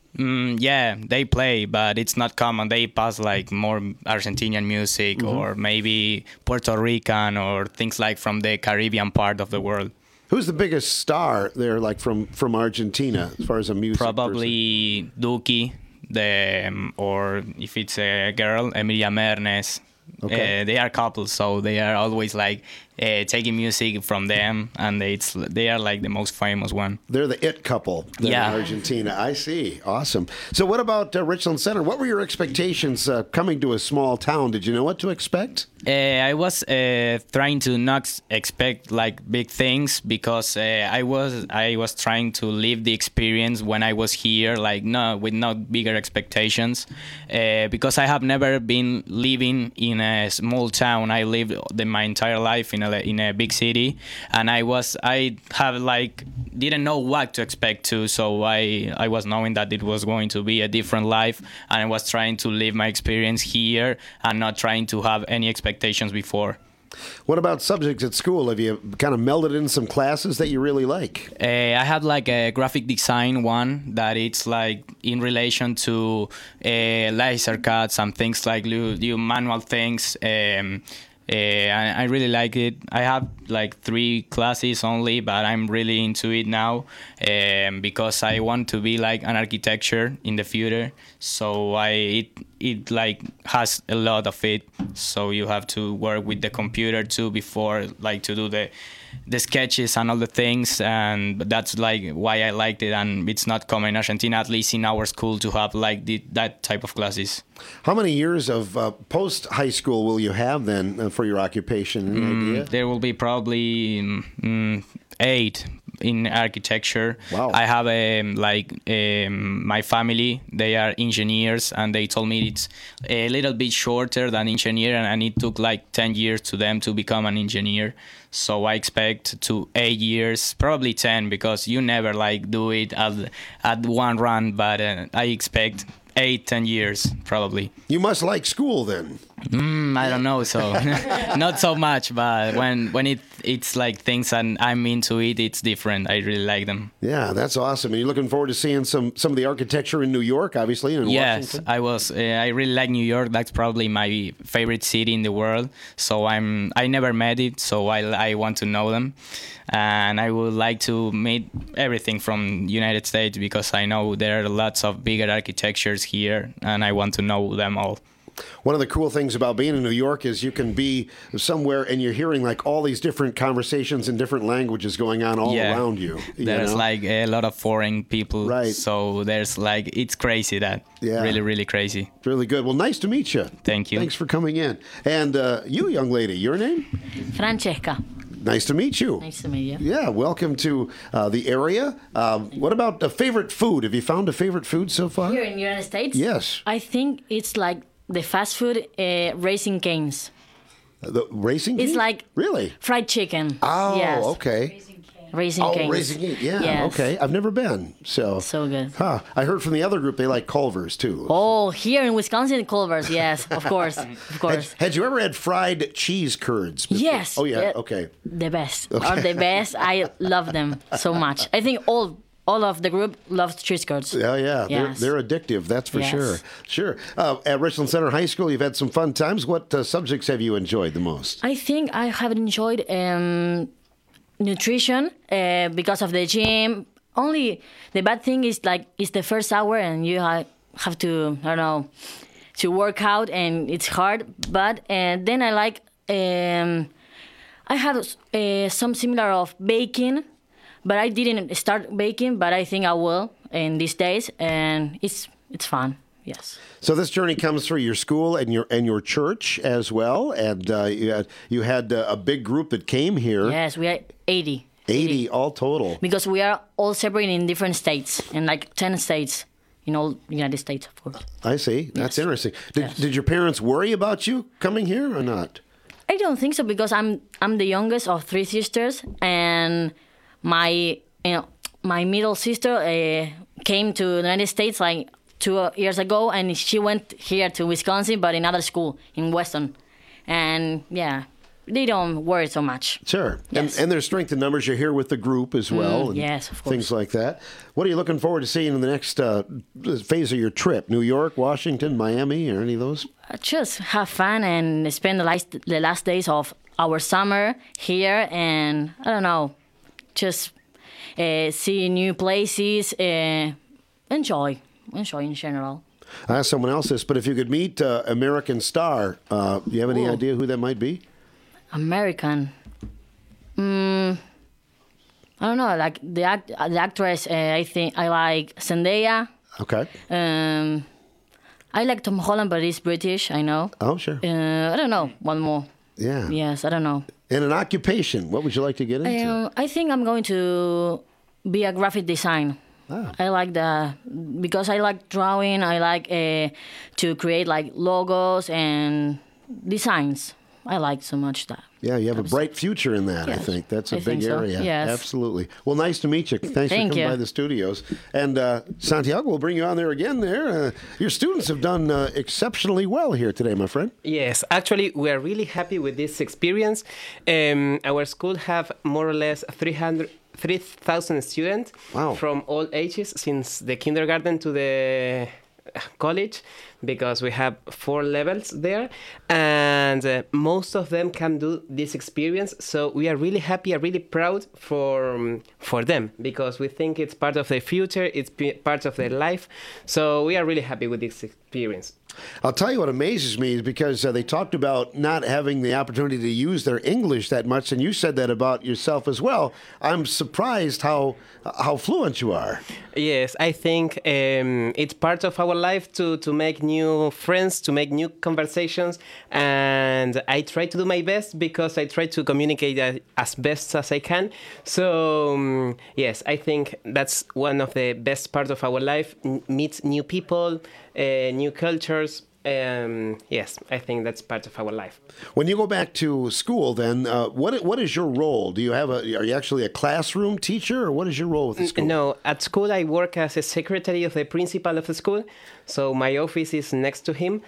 Mm, yeah, they play, but it's not common. They pass like more Argentinian music Mhm. or maybe Puerto Rican or things like from the Caribbean part of the world. Who's the biggest star there, like from, from Argentina, as far as a music Probably Duki, the um, or if it's a girl, Emilia Mernes. Okay. Uh, they are couples, so they are always like uh, taking music from them, and it's they are like the most famous one. They're the it couple then Yeah. in Argentina. I see. Awesome. So what about uh, Richland Center? What were your expectations uh, coming to a small town? Did you know what to expect? Uh, I was uh, trying to not expect like big things because uh, I was I was trying to live the experience when I was here, like no with not bigger expectations, uh, because I have never been living in a small town. I lived the, my entire life in a in a big city, and I was I have like didn't know what to expect to, so I I was knowing that it was going to be a different life, and I was trying to live my experience here and not trying to have any expectations before. What about subjects at school? Have you kind of melded in some classes that you really like? Uh, I have like a graphic design one that it's like in relation to uh, laser cuts and things like you, you manual things. Um, uh, I, I really like it. I have like three classes only, but I'm really into it now um, because I want to be like an architecture in the future. So I it it like has a lot of it. So you have to work with the computer too before like to do the the sketches and all the things, and that's like why I liked it. And it's not common in Argentina, at least in our school, to have like the, that type of classes. How many years of uh, post high school will you have then uh, for your occupation? Any Mm, idea? there will be probably mm, eight in architecture. Wow. I have um, like um, my family, they are engineers, and they told me it's a little bit shorter than engineer, and, and it took like ten years to them to become an engineer. So I expect to eight years, probably ten, because you never like do it at, at one run, but uh, I expect eight, ten years probably. You must like school then. Mm, I don't know, so not so much, but when when it it's like things and I'm into it, it's different. I really like them. Yeah, that's awesome. And you're looking forward to seeing some some of the architecture in New York, obviously, and in Yes, Washington. I was. Uh, I really like New York. That's probably my favorite city in the world. So I'm. I never met it, so I I want to know them, and I would like to meet everything from United States because I know there are lots of bigger architectures here, and I want to know them all. One of the cool things about being in New York is you can be somewhere and you're hearing like all these different conversations in different languages going on all Yeah. around you. you There's know? like a lot of foreign people, right? So there's like it's crazy that Yeah. really really crazy. Really good. Well, nice to meet you. Thank you. Thanks for coming in. And uh, you, young lady, your name? Francesca. Nice to meet you. Nice to meet you. Yeah, welcome to uh, the area. Um, what about a favorite food? Have you found a favorite food so far? Here in the United States? Yes. I think it's like the fast food uh, Raising Cane's. The racing? It's Cane's? like really fried chicken. Oh, yes. okay. Raising oh, Cane's. Raising Cane. Yeah, Yes. okay. I've never been. So So good. Huh. I heard from the other group they like Culver's too. Oh, here in Wisconsin, Culver's. Yes, of course, of Had, course. had you ever had fried cheese curds? before? Yes. Oh yeah. Yeah. Okay. The best. Okay. Are the best. I love them so much. I think all all of the group loves cheese curds. Yeah, yeah. They're, Yes. they're addictive. That's for Yes. sure. Sure. Uh, at Richland Center High School, you've had some fun times. What uh, subjects have you enjoyed the most? I think I have enjoyed um, nutrition uh, because of the gym. Only the bad thing is like it's the first hour and you ha- have to I don't know to work out and it's hard. But uh, then I like um, I had uh, some similar of baking, but I didn't start baking. But I think I will in these days, and it's it's fun. Yes. So this journey comes through your school and your and your church as well, and uh, you had you had uh, a big group that came here. Yes, we are eighty. eighty all total. Because we are all separate in different states, in like ten states, in all United States, of course. I see. That's interesting. Did did your parents worry about you coming here or not? I don't think so because I'm I'm the youngest of three sisters, and my you know my middle sister uh, came to the United States like two years ago, and she went here to Wisconsin, but in another school in Weston, and yeah. they don't worry so much. Sure. Yes. And, and there's strength in numbers. You're here with the group as well. Mm, and yes, of course. Things like that. What are you looking forward to seeing in the next uh, phase of your trip? New York, Washington, Miami, or any of those? Uh, just have fun and spend the last, the last days of our summer here, and I don't know, just uh, see new places, uh, enjoy, enjoy in general. I asked someone else this, but if you could meet uh, American star, uh, do you have any Ooh. idea who that might be? American. Mm, I don't know, like the act, the actress. Uh, I think I like Zendaya. Okay. Um, I like Tom Holland, but he's British. I know. Oh, sure. Uh, I don't know. One more. Yeah. Yes, I don't know. And an occupation, what would you like to get into? Um, I think I'm going to be a graphic design. Ah. I like the because I like drawing. I like uh, to create like logos and designs. I like so much that. Yeah, you have a bright future in that, Yes, I think. That's a I big think so. area. Yes. Absolutely. Well, nice to meet you. Thanks Thank for coming you. by the studios. And uh, Santiago, we'll bring you on there again there. Uh, your students have done uh, exceptionally well here today, my friend. Yes, actually, we are really happy with this experience. Um, our school have more or less three hundred, three thousand students wow. from all ages, since the kindergarten to the college, because we have four levels there, and uh, most of them can do this experience. So we are really happy and really proud for um, for them, because we think it's part of their future, it's p- part of their life. So we are really happy with this experience. I'll tell you what amazes me is because uh, they talked about not having the opportunity to use their English that much, and you said that about yourself as well. I'm surprised how how fluent you are. Yes, I think um, it's part of our life to, to make new friends, to make new conversations, and I try to do my best because I try to communicate as, as best as I can. So um, yes, I think that's one of the best parts of our life, n- meet new people, uh, new cultures. Um, yes, I think that's part of our life. When you go back to school, then uh, what what is your role? Do you have a? Are you actually a classroom teacher, or what is your role with the school? No, at school I work as a secretary of the principal of the school, so my office is next to him,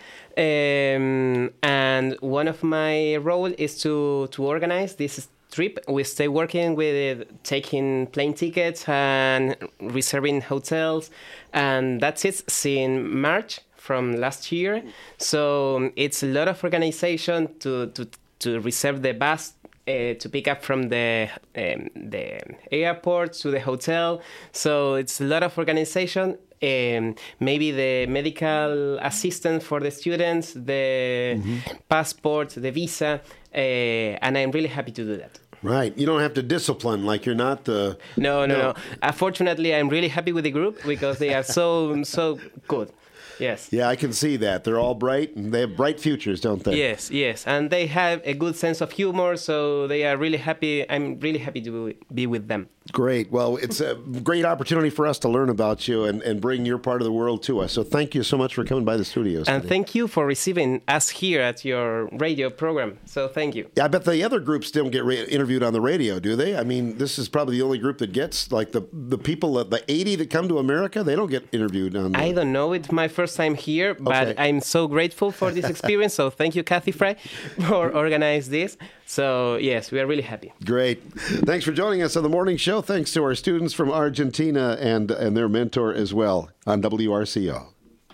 um, and one of my role is to to organize this trip. We stay working with taking plane tickets and reserving hotels, and that's it since March from last year. So it's a lot of organization to to, to reserve the bus uh, to pick up from the um, the airport to the hotel. So it's a lot of organization. Um, maybe the medical assistant for the students, the mm-hmm. passport, the visa, uh, and I'm really happy to do that. Right. You don't have to discipline, like you're not the... No, no, no. no. Unfortunately, I'm really happy with the group because they are so, so good. Yes. Yeah, I can see that. They're all bright, and they have bright futures, don't they? Yes, yes. And they have a good sense of humor, so they are really happy. I'm really happy to be with them. Great. Well, it's a great opportunity for us to learn about you and, and bring your part of the world to us. So thank you so much for coming by the studios And today. thank you for receiving us here at your radio program. So thank you. Yeah, I bet the other groups don't get re- interviewed on the radio, do they? I mean, this is probably the only group that gets, like, the, the people, the eighty that come to America, they don't get interviewed on the... I don't know. It's my first time here, but Okay. I'm so grateful for this experience. So thank you, Kathy Fry, for organizing this. So, yes, we are really happy. Great. Thanks for joining us on the morning show. Thanks to our students from Argentina and, and their mentor as well on W R C O.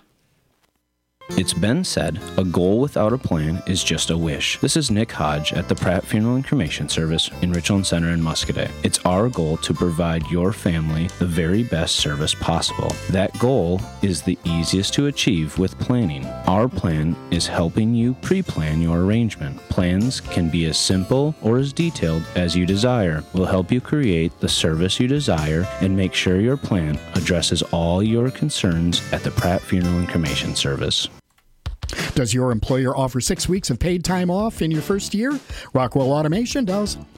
It's been said, a goal without a plan is just a wish. This is Nick Hodge at the Pratt Funeral and Cremation Service in Richland Center in Muscadet. It's our goal to provide your family the very best service possible. That goal is the easiest to achieve with planning. Our plan is helping you pre-plan your arrangement. Plans can be as simple or as detailed as you desire. We'll help you create the service you desire and make sure your plan addresses all your concerns at the Pratt Funeral and Cremation Service. Does your employer offer six weeks of paid time off in your first year? Rockwell Automation does.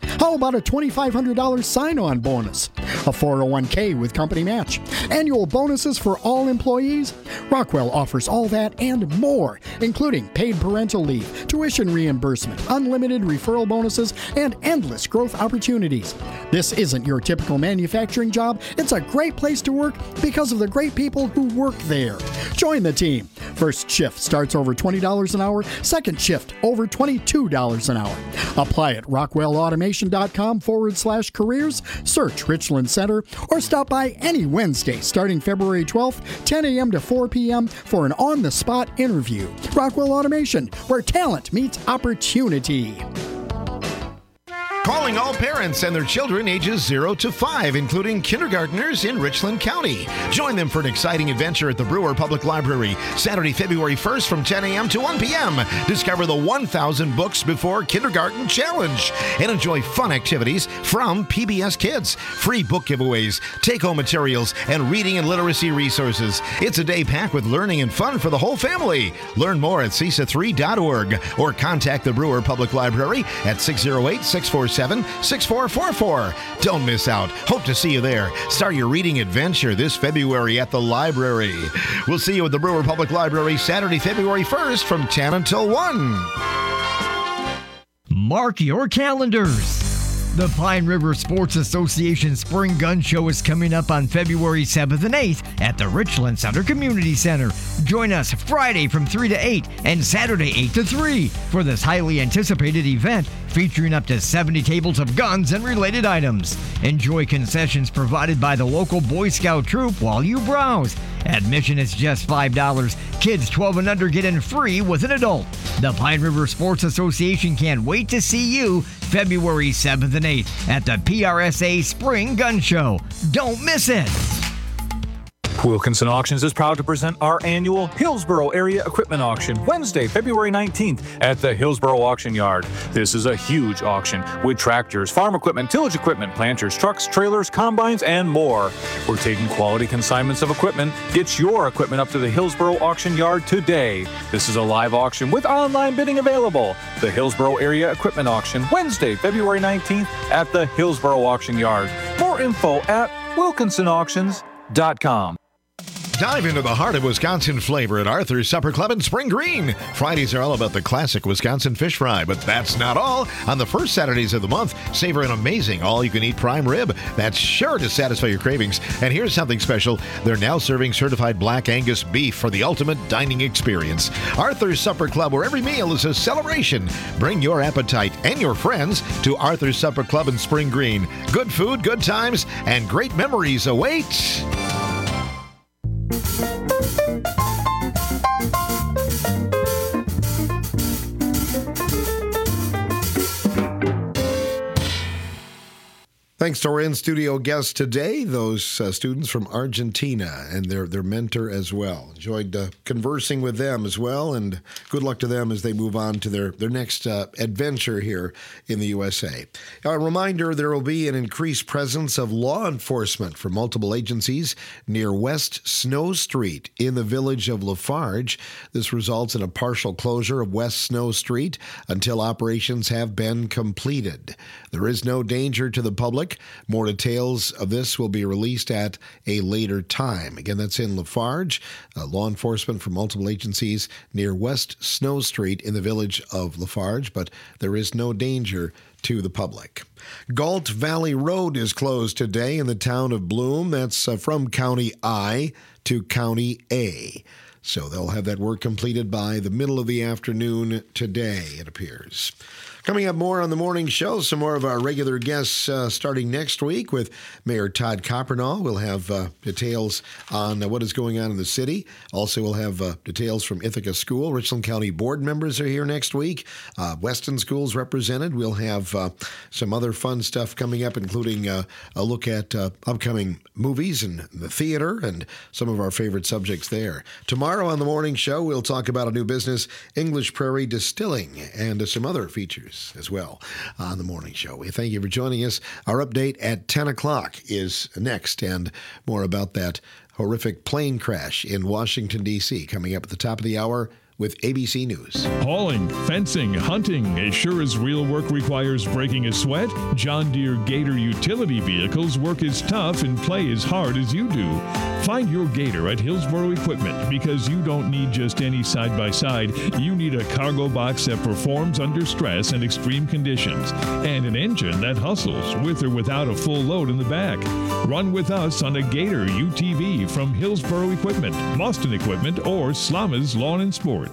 How about a twenty-five hundred dollars sign-on bonus? A four oh one k with company match? Annual bonuses for all employees? Rockwell offers all that and more, including paid parental leave, tuition reimbursement, unlimited referral bonuses, and endless growth opportunities. This isn't your typical manufacturing job. It's a great place to work because of the great people who work there. Join the team. First shift starts over twenty dollars an hour. Second shift over twenty-two dollars an hour. Apply at rockwellautomation.com forward slash careers. Search Richland Center or stop by any Wednesday starting February twelfth, ten a.m. to four p.m. for an on-the-spot interview. Rockwell Automation, where talent meets opportunity. Calling all parents and their children ages zero to five, including kindergartners in Richland County. Join them for an exciting adventure at the Brewer Public Library, Saturday, February first from ten a.m. to one p.m. Discover the one thousand Books Before Kindergarten Challenge and enjoy fun activities from P B S Kids, free book giveaways, take-home materials, and reading and literacy resources. It's a day packed with learning and fun for the whole family. Learn more at C I S A three dot org or contact the Brewer Public Library at six oh eight, six four seven, six four four four. Don't miss out. Hope to see you there. Start your reading adventure this February at the library. We'll see you at the Brewer Public Library Saturday, February first from ten until one. Mark your calendars. The Pine River Sports Association Spring Gun Show is coming up on February seventh and eighth at the Richland Center Community Center. Join us Friday from three to eight and Saturday eight to three for this highly anticipated event featuring up to seventy tables of guns and related items. Enjoy concessions provided by the local Boy Scout troop while you browse. Admission is just five dollars. Kids twelve and under get in free with an adult. The Pine River Sports Association can't wait to see you February seventh and eighth at the P R S A Spring Gun Show. Don't miss it. Wilkinson Auctions is proud to present our annual Hillsboro Area Equipment Auction Wednesday, February nineteenth at the Hillsboro Auction Yard. This is a huge auction with tractors, farm equipment, tillage equipment, planters, trucks, trailers, combines, and more. We're taking quality consignments of equipment. Get your equipment up to the Hillsboro Auction Yard today. This is a live auction with online bidding available. The Hillsboro Area Equipment Auction Wednesday, February nineteenth at the Hillsboro Auction Yard. More info at wilkinson auctions dot com. Dive into the heart of Wisconsin flavor at Arthur's Supper Club in Spring Green. Fridays are all about the classic Wisconsin fish fry, but that's not all. On the first Saturdays of the month, savor an amazing all-you-can-eat prime rib that's sure to satisfy your cravings. And here's something special. They're now serving certified Black Angus beef for the ultimate dining experience. Arthur's Supper Club, where every meal is a celebration. Bring your appetite and your friends to Arthur's Supper Club in Spring Green. Good food, good times, and great memories await. Thanks to our in-studio guests today, those uh, students from Argentina and their, their mentor as well. Enjoyed uh, conversing with them as well, and good luck to them as they move on to their, their next uh, adventure here in the U S A. A reminder, there will be an increased presence of law enforcement for multiple agencies near West Snow Street in the village of Lafarge. This results in a partial closure of West Snow Street until operations have been completed. There is no danger to the public. More details of this will be released at a later time. Again, that's in Lafarge. Uh, law enforcement from multiple agencies near West Snow Street in the village of Lafarge, but there is no danger to the public. Galt Valley Road is closed today in the town of Bloom. That's uh, from County I to County A. So they'll have that work completed by the middle of the afternoon today, it appears. Coming up more on the morning show, some more of our regular guests uh, starting next week with Mayor Todd Coppernall. We'll have uh, details on uh, what is going on in the city. Also, we'll have uh, details from Ithaca School. Richland County board members are here next week. Uh, Weston Schools represented. We'll have uh, some other fun stuff coming up, including uh, a look at uh, upcoming movies and the theater and some of our favorite subjects there. Tomorrow on the morning show, we'll talk about a new business, English Prairie Distilling, and uh, some other features as well on the morning show. We thank you for joining us. Our update at ten o'clock is next, and more about that horrific plane crash in Washington, D C coming up at the top of the hour with A B C News. Hauling, fencing, hunting. As sure as real work requires breaking a sweat, John Deere Gator utility vehicles work as tough and play as hard as you do. Find your Gator at Hillsboro Equipment, because you don't need just any side-by-side. You need a cargo box that performs under stress and extreme conditions, and an engine that hustles with or without a full load in the back. Run with us on a Gator U T V from Hillsboro Equipment, Boston Equipment, or Slama's Lawn and Sport.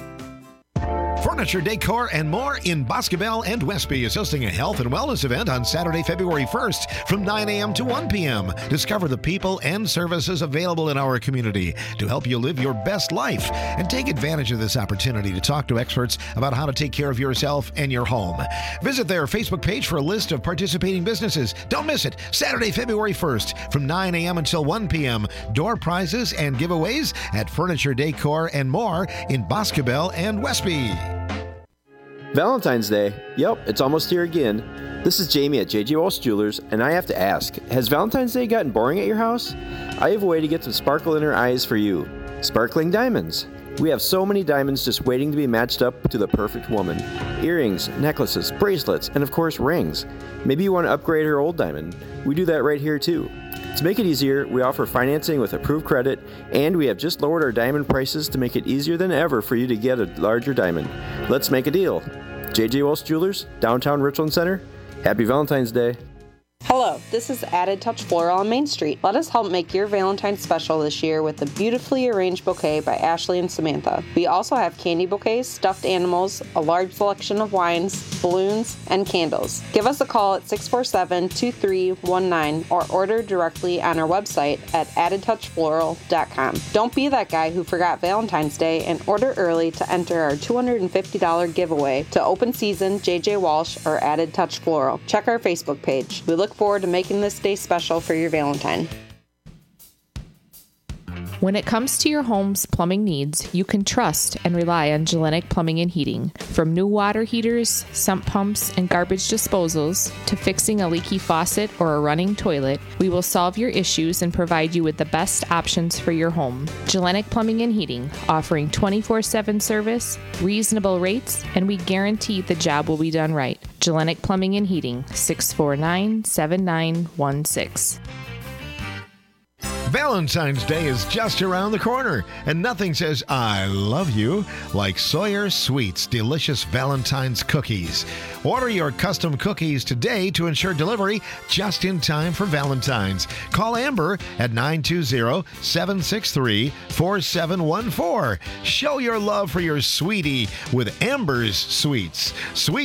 Furniture, decor, and more in Boscobel and Westby is hosting a health and wellness event on Saturday, February first from nine a.m. to one p.m. Discover the people and services available in our community to help you live your best life, and take advantage of this opportunity to talk to experts about how to take care of yourself and your home. Visit their Facebook page for a list of participating businesses. Don't miss it. Saturday, February first from nine a.m. until one p.m. Door prizes and giveaways at Furniture, Decor, and more in Boscobel and Westby. Valentine's Day. Yep, it's almost here again. This is Jamie at J J Walsh Jewelers, and I have to ask, has Valentine's Day gotten boring at your house? I have a way to get some sparkle in her eyes for you. Sparkling diamonds. We have so many diamonds just waiting to be matched up to the perfect woman. Earrings, necklaces, bracelets, and of course rings. Maybe you want to upgrade her old diamond. We do that right here too. To make it easier, we offer financing with approved credit, and we have just lowered our diamond prices to make it easier than ever for you to get a larger diamond. Let's make a deal. J J Walsh Jewelers, downtown Richland Center. Happy Valentine's Day. Hello, this is Added Touch Floral on Main Street. Let us help make your Valentine's special this year with a beautifully arranged bouquet by Ashley and Samantha. We also have candy bouquets, stuffed animals, a large selection of wines, balloons, and candles. Give us a call at six four seven, two three one nine or order directly on our website at added touch floral dot com. Don't be that guy who forgot Valentine's Day, and order early to enter our two hundred fifty dollars giveaway to Open Season, J J Walsh, or Added Touch Floral. Check our Facebook page. We look forward to making this day special for your Valentine. When it comes to your home's plumbing needs, you can trust and rely on Gellenic Plumbing and Heating. From new water heaters, sump pumps, and garbage disposals, to fixing a leaky faucet or a running toilet, we will solve your issues and provide you with the best options for your home. Gellenic Plumbing and Heating, offering twenty-four seven service, reasonable rates, and we guarantee the job will be done right. Gellenic Plumbing and Heating, six four nine, seven nine one six. Valentine's Day is just around the corner, and nothing says I love you like Sawyer Sweets delicious Valentine's cookies. Order your custom cookies today to ensure delivery just in time for Valentine's. Call Amber at nine two zero, seven six three, four seven one four. Show your love for your sweetie with Amber's Sweets. Sweet